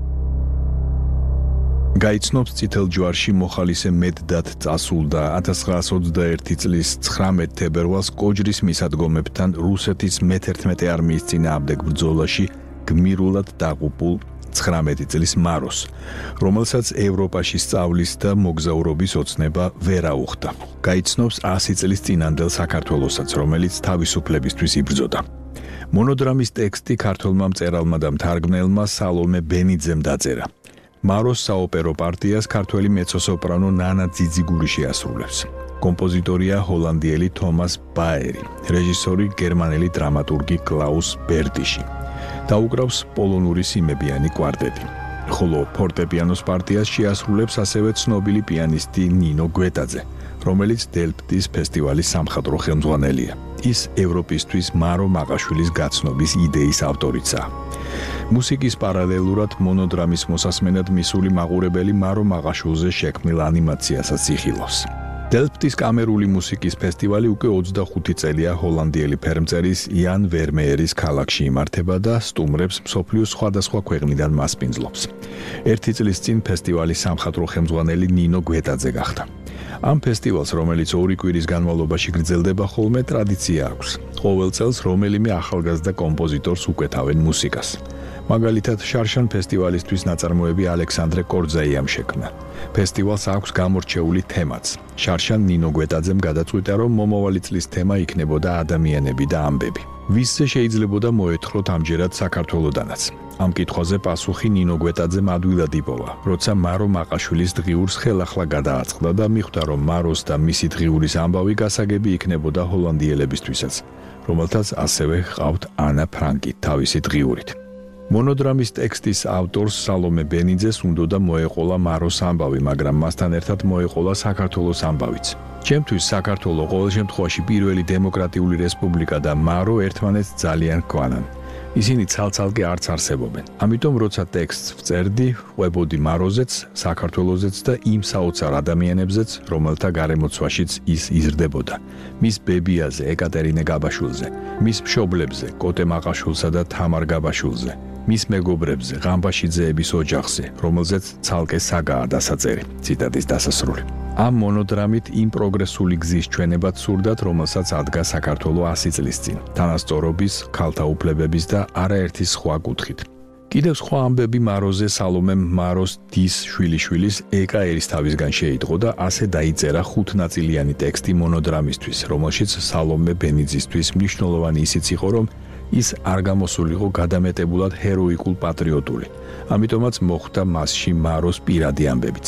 გაიცნობს წითელ ჯვარში მოხალისე მედდად წასულ და ათას ცხრაას ოცდაერთი წლის ცხრამეტ თებერვალს კოჯრის მისადგომებთან რუსეთის მეთერთმეტე არმიის წინააღმდეგ ბრძოლაში გმირულად დაყუპულ ცხრამეტი წლის მაროს, რომელსაც ევროპაში სწავლის და მოგზაურობის ოცნება ვერ აუხდა. გაიცნობს ასი წლის წინანდელ საქართველოსაც, რომელიც თავისუფლებისთვის იბრძოდა. მონოდრამის ტექსტი ქართველმა მწერალმა და მთარგმნელმა სალომე ბენიძემ დაწერა. მაროს საოპერო პარტიას ქართველი მეცო-სოპრანო ნანა ძიძიგური შეასრულებს. კომპოზიტორია ჰოლანდიელი თომას ბაერი, რეჟისორი გერმანელი დრამატურგი კლაუს ბერტიში. დაუკრავს პოლონური სიმებიანი კვარტეტი. ხოლო ფორტეპიანოს პარტიას შეასრულებს ასევე ცნობილი პიანისტი ნინო გვეტაძე, რომელიც დელფტის ფესტივალის სამხატვრო ხელმძღვანელია. ის ევროპისთვის მარო მაყაშვილის გაცნობის იდეის ავტორიცაა. მუსიკის პარალელურად მონოდრამის მოსასმენად მისული მაყურებელი მარო მაყაშვილზე შექმნილ ანიმაციასაც იხილავს. დელფტის კამერული მუსიკის ფესტივალი უკვე ოცდახუთი წელია ჰოლანდიელი ფერმწერის იან ვერმეერის ქალაქში იმართება და სტუმრებს მსოფლიოს სხვადასხვა ქვეყნიდან მასპინძლობს. ერთი წლის წინ ფესტივალის სამხატვრო ხელმძღვანელი ნინო გვეტაძე გახდა. ამ ფესტივალს, რომელიც ორი კვირის განმავლობაში გრძელდება ხოლმე, ტრადიცია აქვს. ყოველ წელს რომელიმე ახალგაზრდა კომპოზიტორს უკვეთავენ მუსიკას. მაგალითად, შარშან ფესტივალისთვის ნაწარმოები ალექსანდრე კორძაიამ შექმნა. ფესტივალს აქვს გამორჩეული თემაც. შარშან ნინო გვეტაძემ გადაწყვიტა, რომ მომავალი წლის თემა იქნებოდა ადამიანები და ამბები. ვისზე შეიძლებოდა მოეთხროთ ამჯერად საქართველოდანაც. ამ კითხვაზე პასუხი ნინო გვეტაძემ ადვილად იპოვა, როცა მარო მაყაშვილის დღიურს ხელახლა გადააწყდა და მიხვდა, რომ მაროს და მისი დღიურის ამბავი გასაგები იქნებოდა ჰოლანდიელებისთვისაც, რომელთაც ასევე ჰყავთ ანა ფრანკი თავისი დღიურით. მონოდრამის ტექსტის ავტორს სალომე ბენიძეს უნდოდა მოეყოლა მაროს ამბავი, მაგრამ მასთან ერთად მოეყოლა საქართველოს ამბავიც. ჩემთვის საქართველო ყოველ შემთხვევაში პირველი დემოკრატიული რესპუბლიკა და მარო ერთმანეთს ძალიან ჰქვანან. ისინი ცალ-ცალკე არც არსებობენ. ამიტომ როცა ტექსტს ვწერდი, ყვებოდი მაროზეც, საქართველოსეც და იმ საოცარ ადამიანებზეც, რომელთა გარემოცვაშიც ის იზრდებოდა. მის ბებიაზე, ეკატერინე გაბაშვილზე, მის მშობლებზე, კოტე მაყაშვილსა და თამარ გაბაშვილზე, მის მეგობრებზე, ღამბაშიძეების ოჯახზე, რომელზეც ცალკე საგაა დასაწერი. ციტატის დასასრული. ამ მონოდრამით იმ პროგრესული გზის ჩვენებად სურდათ, რომელსაც ადგა საქართველო ასი წლის წინ, თანასწორობის, ქალთა უფლებების და არაერთი სხვა კუთხით. კიდევ სხვა ამბები მაროზე სალომემ მაროს დის შვილიშვილის ეკა ერისთავისგან შეიტყო და ასე დაიწერა ხუთნაწილიანი ტექსტი მონოდრამისთვის, რომელშიც სალომე ბენიძისთვის მნიშვნელოვანი ისიც იყო, რომ ის არ გამოსულიყო გადამეტებულად ჰეროიკულ პატრიოტული. ამიტომაც მოხვდა მასში მაროს პირადი ამბებიც.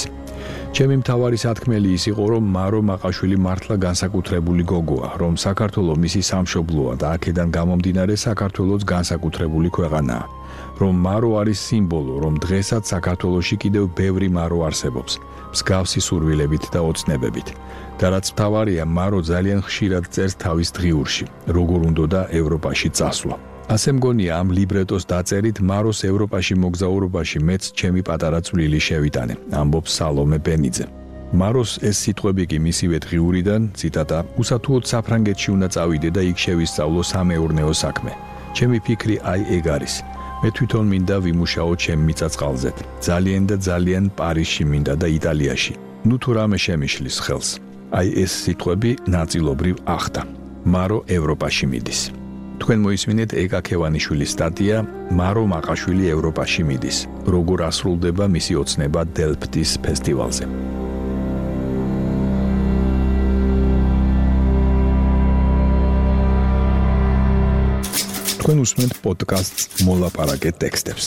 ჩემი მთავარი სათქმელი ის იყო, რომ მარო მაყაშვილი მართლა განსაკუთრებული გოგოა, რომ საქართველოს მისი სამშობლოა და აქედან გამომდინარე საქართველოს განსაკუთრებული ქვეყანაა. რომ მარო არის სიმბოლო, რომ დღესაც საქართველოში კიდევ ბევრი მარო არსებობს, მსგავსი სურვილებით და ოცნებებით. და რაც მთავარია, მარო ძალიან ხშირად წერს თავის დღიურში, როგორ უნდოდა ევროპაში წასვლა. ასე მგონია, ამ ლიბრეტოს დაწერით მაროს ევროპაში მოგზაურობაში მეც ჩემი პატარა წვლილი შევიტანე, ამბობს სალომე ბენიძე. მაროს ეს სიტყვები კი მისივე დღიურიდან, ციტატა, უსათუოდ საფრანგეთში უნდა წავიდე და იქ შევისწავლო სამეურნეო საქმე. ჩემი ფიქრი აი ეგ არის. მე თვითონ მინდა ვიმუშაო ჩემ მიწა-წყალზეთ. ძალიან და ძალიან პარიზში მინდა და იტალიაში. ნუ თუ რამე შემიშლის ხელს. აი ეს სიტყვები ნაწილობრივ ახდა. მარო ევროპაში მიდის. თქვენ მოისმინეთ ეკა ქევანიშვილის სტატია მარო მაყაშვილი ევროპაში მიდის. როგორ ასრულდება მისი ოცნება დელფტის ფესტივალზე. თქვენ უსმენთ პოდკასტს მოლაპარაკე ტექსტებს.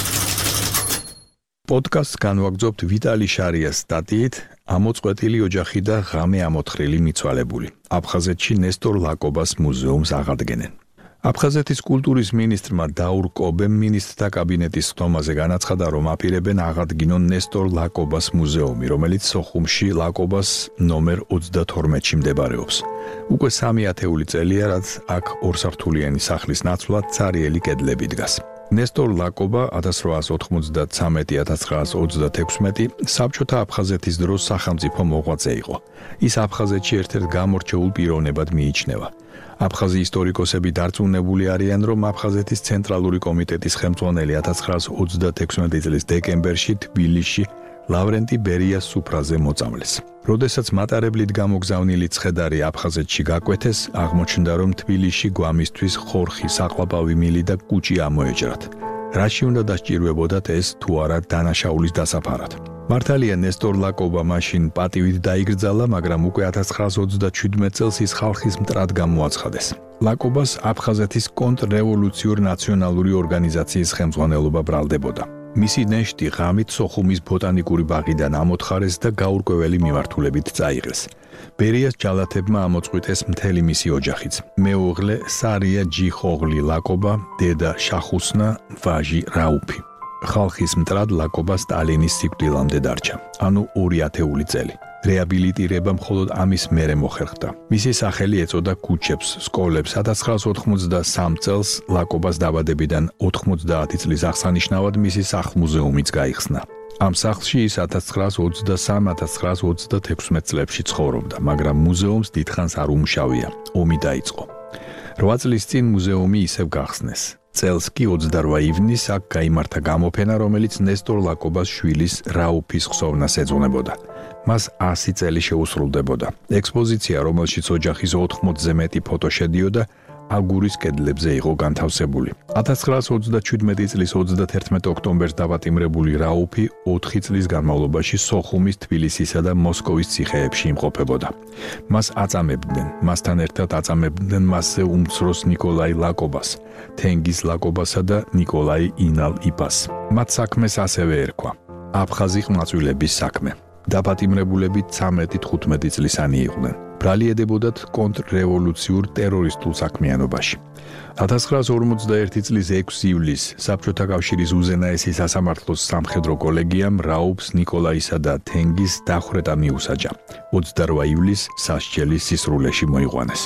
პოდკასტს განვაგრძობთ ვიტალი შარიას სტატიით ამოწყვეტილი ოჯახი და ღამე ამოთხრილი მიცვალებული. აფხაზეთში ნესტორ ლაკობას მუზეუმს აღადგენენ. აფხაზეთის კულტურის მინისტრმა დაურ კობემ მინისტრთა კაბინეტის ხდომაზე განაცხადა, რომ აპირებენ აღადგინონ ნესტორ ლაკობას მუზეუმი, რომელიც სოხუმში ლაკობას ნომერ ოცდათორმეტში მდებარეობს. უკვე სამი ათეული წელია, რაც აქ ორსართულიანი სახლის ნაცვლად ცარიელი კედლები დგას. ნესტორ ლაკობა ათას რვაას ოთხმოცდათვრამეტი - ათას ცხრაას ოცდათექვსმეტი საბჭოთა აფხაზეთის დროს სახელმწიფო მოღვაწე იყო. ის აფხაზეთში ერთ-ერთ გამორჩეულ პიროვნებად მიიჩნევა. აფხაზი ისტორიკოსები დარწმუნებული არიან, რომ აფხაზეთის ცენტრალური კომიტეტის ხელმძღვანელი ათას ცხრაას ოცდათექვსმეტი წლის დეკემბერში თბილისში ლავრენტი ბერიას სუფრაზე მოწამლეს. როდესაც მატარებლით გამოგზავნილი ცხედარი აფხაზეთში გაკვეთეს, აღმოჩნდა, რომ თბილისში გვამისთვის ხორხი, საყლაპავი მილი და კუჭი ამოეჭრათ. რაში უნდა დასჭირვებოდათ ეს თუ არა დანაშაულის დასაფარად. მართალია ნესტორ ლაკობა მაშინ პატივით დაიგრძალა, მაგრამ უკვე ათას ცხრაას ოცდაჩვიდმეტ წელს ის ხალხის მტრად გამოაცხადეს. ლაკობას აფხაზეთის კონტრრევოლუციურ ნაციონალური ორგანიზაციის ხელმძღვანელობა ბრალდებოდა. მისი ნეშტი ღამით სოხუმის ბოტანიკური ბაღიდან ამოთხარეს და გაურკვეველი მიმართულებით წაიღეს. ბერიას ჯალათებმა ამოწყვიტეს მთელი მისი ოჯახიც. მეუღლე სარია ჯიხოღლი ლაკობა, დედა შახუსნა, ვაჟი რაუფი. ხალხის მტრად ლაკობა სტალინის სიკვდილამდე დარჩა, ანუ ორი ათეული წელი. რეაბილიტირება მხოლოდ ამის მერე მოხერხდა. მისი სახელი ეწოდა ქუჩებს, სკოლებს. ათას ცხრაას ოთხმოცდასამ წელს ლაკობას დაბადებიდან ოთხმოცდაათი წლის აღსანიშნავად მისი სახლ-მუზეუმიც გაიხსნა. ამ სახლში ის ათას ცხრაას ოცდასამ - ათას ცხრაას ოცდათექვსმეტ წლებში ცხოვრობდა, მაგრამ მუზეუმს დიდხანს არ უმუშავია. ომი დაიწყო. რვა წლის წინ მუზეუმი ისევ გახსნეს. წელს კი ოცდარვა ივნისს აქ გაიმართა გამოფენა, რომელიც ნესტორ ლაკობას შვილის რაუფის ხსოვნას ეძღვნებოდა. მას ასი წელი შეუსრულდებოდა. ექსპოზიცია, რომელშიც ოჯახის ოთხმოცზე მეტი ფოტო შედიოდა, აგურის კედლებზე იყო განთავსებული. ათას ცხრაას ოცდაჩვიდმეტი წლის ოცდათერთმეტ ოქტომბერს დაბატიმრებული რაუფი ოთხი წლის განმავლობაში სოხუმის, თბილისისა და მოსკოვის ციხეებში იმყოფებოდა. მას აწამებდნენ, მასთან ერთად აწამებდნენ მასზე უმცროს ნიკოლაი ლაკობას, თენგიზ ლაკობასა და ნიკოლაი ინალ-იპას. მათ საქმეს ასევე ერქვა აფხაზი ყმაწვილების საქმე. დაბატიმრებულები ცამეტი თხუთმეტი წლისანი იყვნენ. ბრალიედებოდათ კონტრრევოლუციურ ტერორისტულ საქმიანობაში. ათას ცხრაას ორმოცდაერთი წლის ექვსი ივლისს საბჭოთა კავშირის უზენაესი სასამართლოს სამხედრო კოლეგიამ რაუფს, ნიკოლაისა და თენგიზს დახვრეტა მიუსაჯა. ოცდარვა ივლისს სასჯელი სისრულეში მოიყვანეს.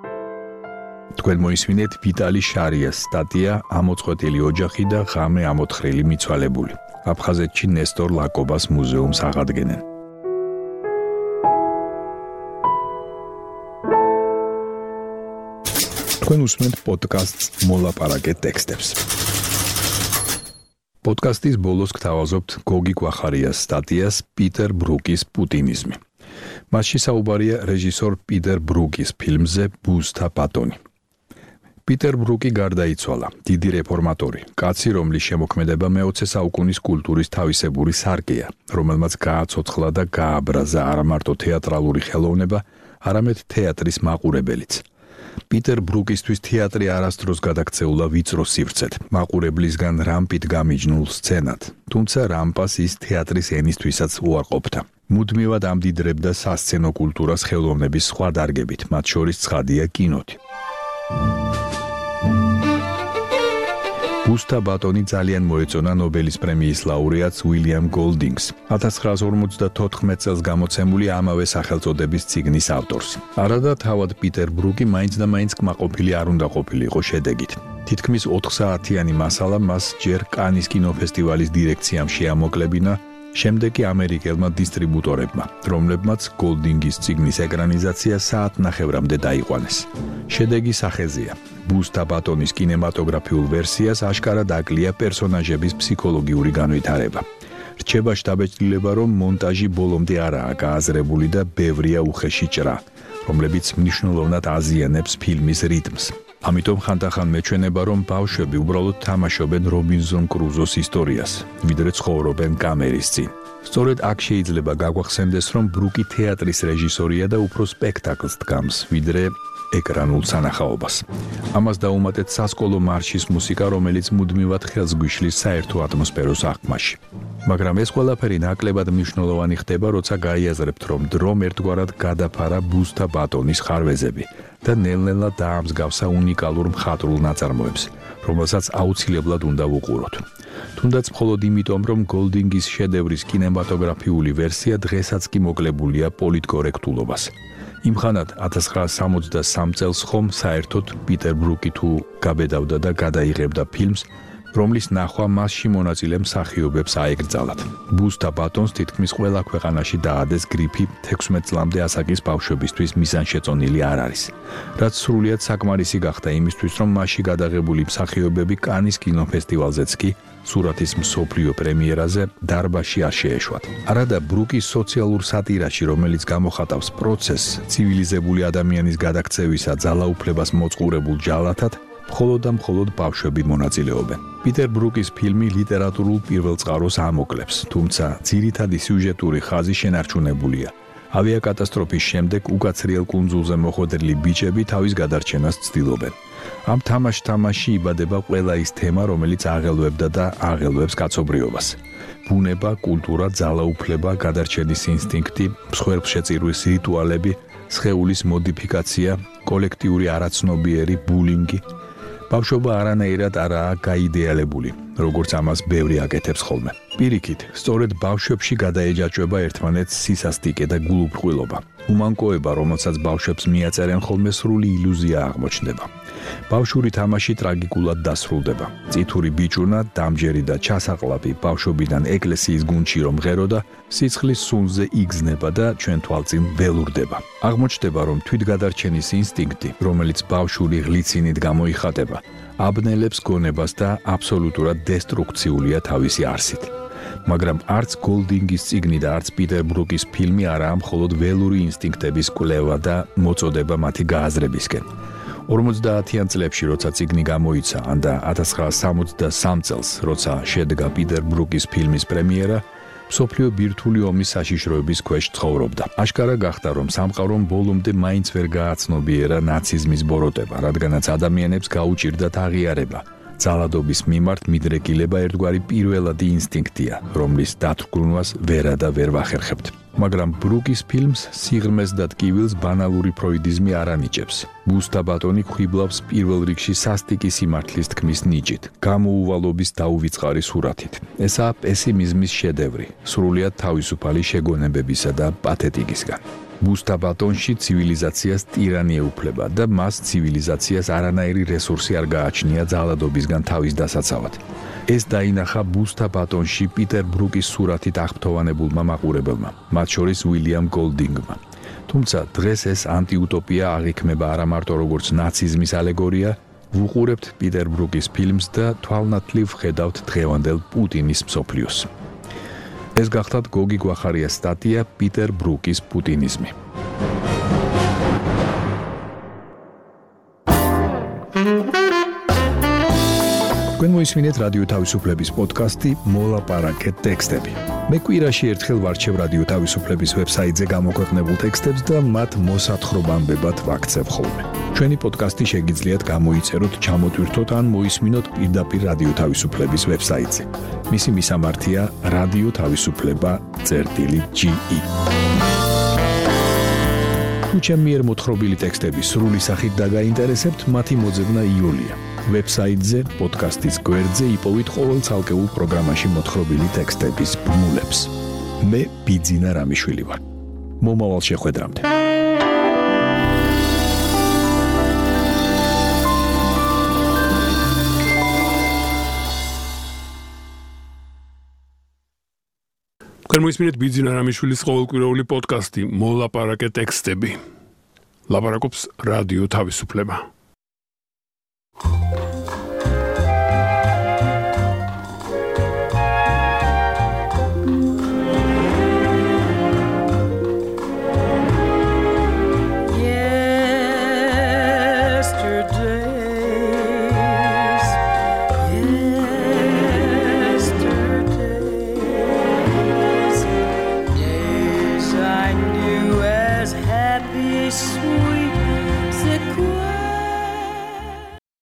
თქვენ მოისმინეთ ვიტალი შარიას სტატია ამოწყვეტილი ოჯახი და ღამე ამოთხრილი მიცვალებული. აფხაზეთში ნესტორ ლაკობას მუზეუმს აღადგენენ. თქვენ უსმენთ პოდკასტს მოლაპარაკე ტექსტებს. პოდკასტის ბოლოს გთავაზობთ გოგი გვახარიას სტატიას პიტერ ბრუკის პუტინიზმი. მასში საუბარია რეჟისორ პიტერ ბრუკის ფილმზე ბუზთა ბატონი. პიტერ ბრუკი გარდაიცვალა, დიდი რეფორმატორი, კაცი, რომლის შემოქმედება მეოცე საუკუნის კულტურის თავისებური სარკეა, რომელმაც გააცოცხლა და გააბრაზა არა მარტო თეატრალური ხელოვნება, არამედ თეატრის მაყურებელიც. პიტერ ბრუკისთვის თეატრი არასდროს გადაქცეულა ვიწრო სივრცეთ, მაყურებლისგან რამპით გამიჯნულ სცენად, თუმცა რამპას ის თეატრის ენისთვისაც უარყოფდა. მუდმივად ამდიდრებდა სასცენო კულტურას ხელოვნების სხვა დარგებით, მათ შორის ცხადია კინოთი. ბუსტა ბატონი ძალიან მოეწონა ნობელის პრემიის ლაურეატს უილიამ გოლდინგს, ათას ცხრაას ორმოცდათოთხმეტ წელს გამოცემული ამავე სახელწოდების წიგნის ავტორს. არადა თავად პიტერ ბრუკი მაინც და მაინც კმაყოფილი არ უნდა ყოფილიყო შედეგით. თითქმის ოთხსაათიანი მასალა მას ჯერ კანის კინოფესტივალის დირექციამ შეამოკლებინა, შემდეგ კი ამერიკელმა დისტრიბუტორებმა, რომლებმაც გოლდინგის წიგნის ეკრანიზაცია საათნახევრამდე დაიყვანეს. შედეგი სახეზეა. ბუსტა ბატონის კინემატოგრაფიულ ვერსიას აშკარად აკლია პერსონაჟების ფსიქოლოგიური განვითარება. რჩება შთაბეჭდილება, რომ მონტაჟი ბოლომდე არაა გააზრებული და ბევრია უხეში ჭრა, რომლებიც მნიშვნელოვნად აზიანებს ფილმის რიტმს. ამიტომ ხანდახან მეჩვენება, რომ ბავშვები უბრალოდ თამაშობენ რობინზონ კრუზოს ისტორიას, ვიდრე ცხოვრობენ კამერის წინ. სწორედ აქ შეიძლება გაგვახსენდეს, რომ ბრუკი თეატრის რეჟისორია და უფრო სპექტაკლს დგამს, ვიდრე ეკრანულ სანახაობას. ამას დაუმატეთ სასკოლო მარშის მუსიკა, რომელიც მუდმივად ხელს გვიშლის საერთო ატმოსფეროს აღქმაში. მაგრამ ეს ყველაფერი ნაკლებად მნიშვნელოვანი ხდება, როცა გაიაზრებთ, რომ დრომ ერთგვარად გადაფარა ბუსტა ბატონის ხარვეზები და ნელ-ნელა დაამსგავსა უნიკალურ მხატვრულ ნაწარმოებს, რომელსაც აუცილებლად უნდა ვუყუროთ. თუნდაც მხოლოდ იმიტომ, რომ გოლდინგის შედევრის კინემატოგრაფიული ვერსია დღესაც კი მოკლებულია პოლიტკორექტულობას. იმხანად ათას ცხრაას სამოცდასამ წელს ხომ საერთოდ პიტერ ბრუკი თუ გაბედავდა და გადაიღებდა ფილმს, რომლის ნახვა მასში მონაწილე მსახიობებს აეკრძალათ. ბუსტა ბატონს თითქმის ყველა ქვეყანაში დაადეს გრიფი თექვსმეტ წლამდე ასაკის ბავშვებისთვის მიზანშეწონილი არ არის, რაც სრულიად საკმარისი გახდა იმისთვის, რომ მასში გადაღებული მსახიობები კანის კინოფესტივალზეც კი სურათის მსოფლიო პრემიერაზე დარბაზში არ შეეშვათ. არადა ბრუკის სოციალურ სატირაში, რომელიც გამოხატავს პროცესს ცივილიზებული ადამიანის გადაქცევისა ძალაუფლებას მოწყურებულ ჯალათად, მხოლოდ და მხოლოდ ბავშვები მონაწილეობენ. პიტერ ბრუკის ფილმი ლიტერატურულ პირველწყაროს ამოკლებს, თუმცა ძირითადი სიუჟეტური ხაზი შენარჩუნებულია. ავიაკატასტროფის შემდეგ უკაცრიელ კუნძულზე მოხვედრილი ბიჭები თავის გადარჩენას ცდილობენ. ამ თამაშ-თამაში იბადება ყველა ის თემა, რომელიც აღელვებდა და აღელვებს კაცობრიობას. ბუნება, კულტურა, ძალაუფლება, გადარჩენის ინსტინქტი, მსხვერპლშეწირვის რიტუალები, სხეულის მოდიფიკაცია, კოლექტიური არაცნობიერი, ბულინგი. ბავშვობა არანაირად არაა გაიდეალებული, როგორც ამას ბევრი აკეთებს ხოლმე. პირიქით, სწორედ ბავშვებში გადაეჯაჭვება ერთმანეთს სისასტიკე და გულუბრყვილობა. უმანკოება, რომელსაც ბავშვებს მიაწერენ ხოლმე, სრული ილუზია აღმოჩნდება. ბავშვური თამაში ტრაგიკულად დასრულდება. წითური ბიჭუნა, დამჯერი და ჩასაყლაპი ბავშვობიდან ეკლესიის გუნდში რომ ღეროდა, სიცხლის სუნზე იგზნება და ჩვენ თვალწინ ველურდება. აღმოჩნდება, რომ თვითგადარჩენის ინსტინქტი, რომელიც ბავშვური ღლიცინით გამოიხატება, აბნელებს გონებას და აბსოლუტურად დესტრუქციულია თავისი არსით. მაგრამ არც გოლდინგის წიგნი და არც პიტერ ბრუკის ფილმი არაა მხოლოდ ველური ინსტინქტების კვლევა და მოწოდება მათი გააზრებისკენ. ორმოცდაათიან წლებში, როცა წიგნი გამოიცა, ან და ათას ცხრაას სამოცდასამ წელს, როცა შედგა პიტერ ბრუკის ფილმის პრემიერა, მსოფლიო ბირთვული ომის საშიშროების ქვეშ ცხოვრობდა. აშკარა გახდა, რომ სამყარომ ბოლომდე მაინც ვერ გააცნობიერა ნაციზმის ბოროტება, რადგანაც ადამიანებს გაუჭირდათ აღიარება. ძალადობის მიმართ მიდრეკილება ერთგვარი პირველადი ინსტინქტია, რომლის დათრგუნვას ვერა და ვერ ვახერხებთ. მაგრამ ბრუკის ფილმს სიღრმეს და ტკივილს ბანალური ფროიდიზმი არ ანიჭებს. ბუსტა ბატონი ხიბლავს პირველ რიგში სასტიკი სიმართლის თქმის ნიჭით, გამოუვალობის დაუვიწყარი სურათით. ესაა პესიმიზმის შედევრი, სრულიად თავისუფალი შეგონებებისა და პათეტიკისგან. ბუსტა ბატონში ცივილიზაციას ტირანი ეუფლება და მას ცივილიზაციას არანაირი რესურსი არ გააჩნია ძალადობისგან თავის დასაცავად. ეს დაინახა ბუსტა ბატონში პიტერ ბრუკის სურათით აღფრთოვანებულმა მაყურებელმა, მათ შორის უილიამ გოლდინგმა. თუმცა დღეს ეს ანტიუტოპია აღიქმება არა მარტო როგორც ნაციზმის ალეგორია, ვუყურებთ პიტერ ბრუკის ფილმს და თვალნათლივ ხედავთ დღევანდელ პუტინის მსოფლიოს. ეს გახდათ გოგი გვახარიას სტატია პიტერ ბრუკის პუტინიზმი. თქვენ მოისმინეთ რადიო თავისუფლების პოდკასტი მოლაპარაკე ტექსტები. მე კვირაში ერთხელ ვარჩევ რადიო თავისუფლების ვებსაიტზე გამოქვეყნებულ ტექსტებს და მათ მოსათხრობამდებად ვაქცევ ხოლმე. ჩვენი პოდკასტი შეგიძლიათ გამოიწეროთ, ჩამოტვირთოთ ან მოისმინოთ პირდაპირ რადიო თავისუფლების ვებსაიტზე. მისი მისამართია რადიო თავისუფლება წერტილი ჯი ი. თუ ჩემი მიერ მოთხრობილი ტექსტები სრული სახით დაგაინტერესებთ, მათი მოძებნა იოლია. ვებსაიტზე, პოდკასტის გვერდზე იპოვით ყოველ ცალკეულ პროგრამაში მოთხრობილი ტექსტების ბმულებს. მე ბიძინა რამიშვილი ვარ. მომავალ შეხვედრამდე. თქვენ მოისმინეთ ბიძინა რამიშვილის ყოველკვირეული პოდკასტი მოლაპარაკე ტექსტები. ლაპარაკობს რადიო თავისუფლება.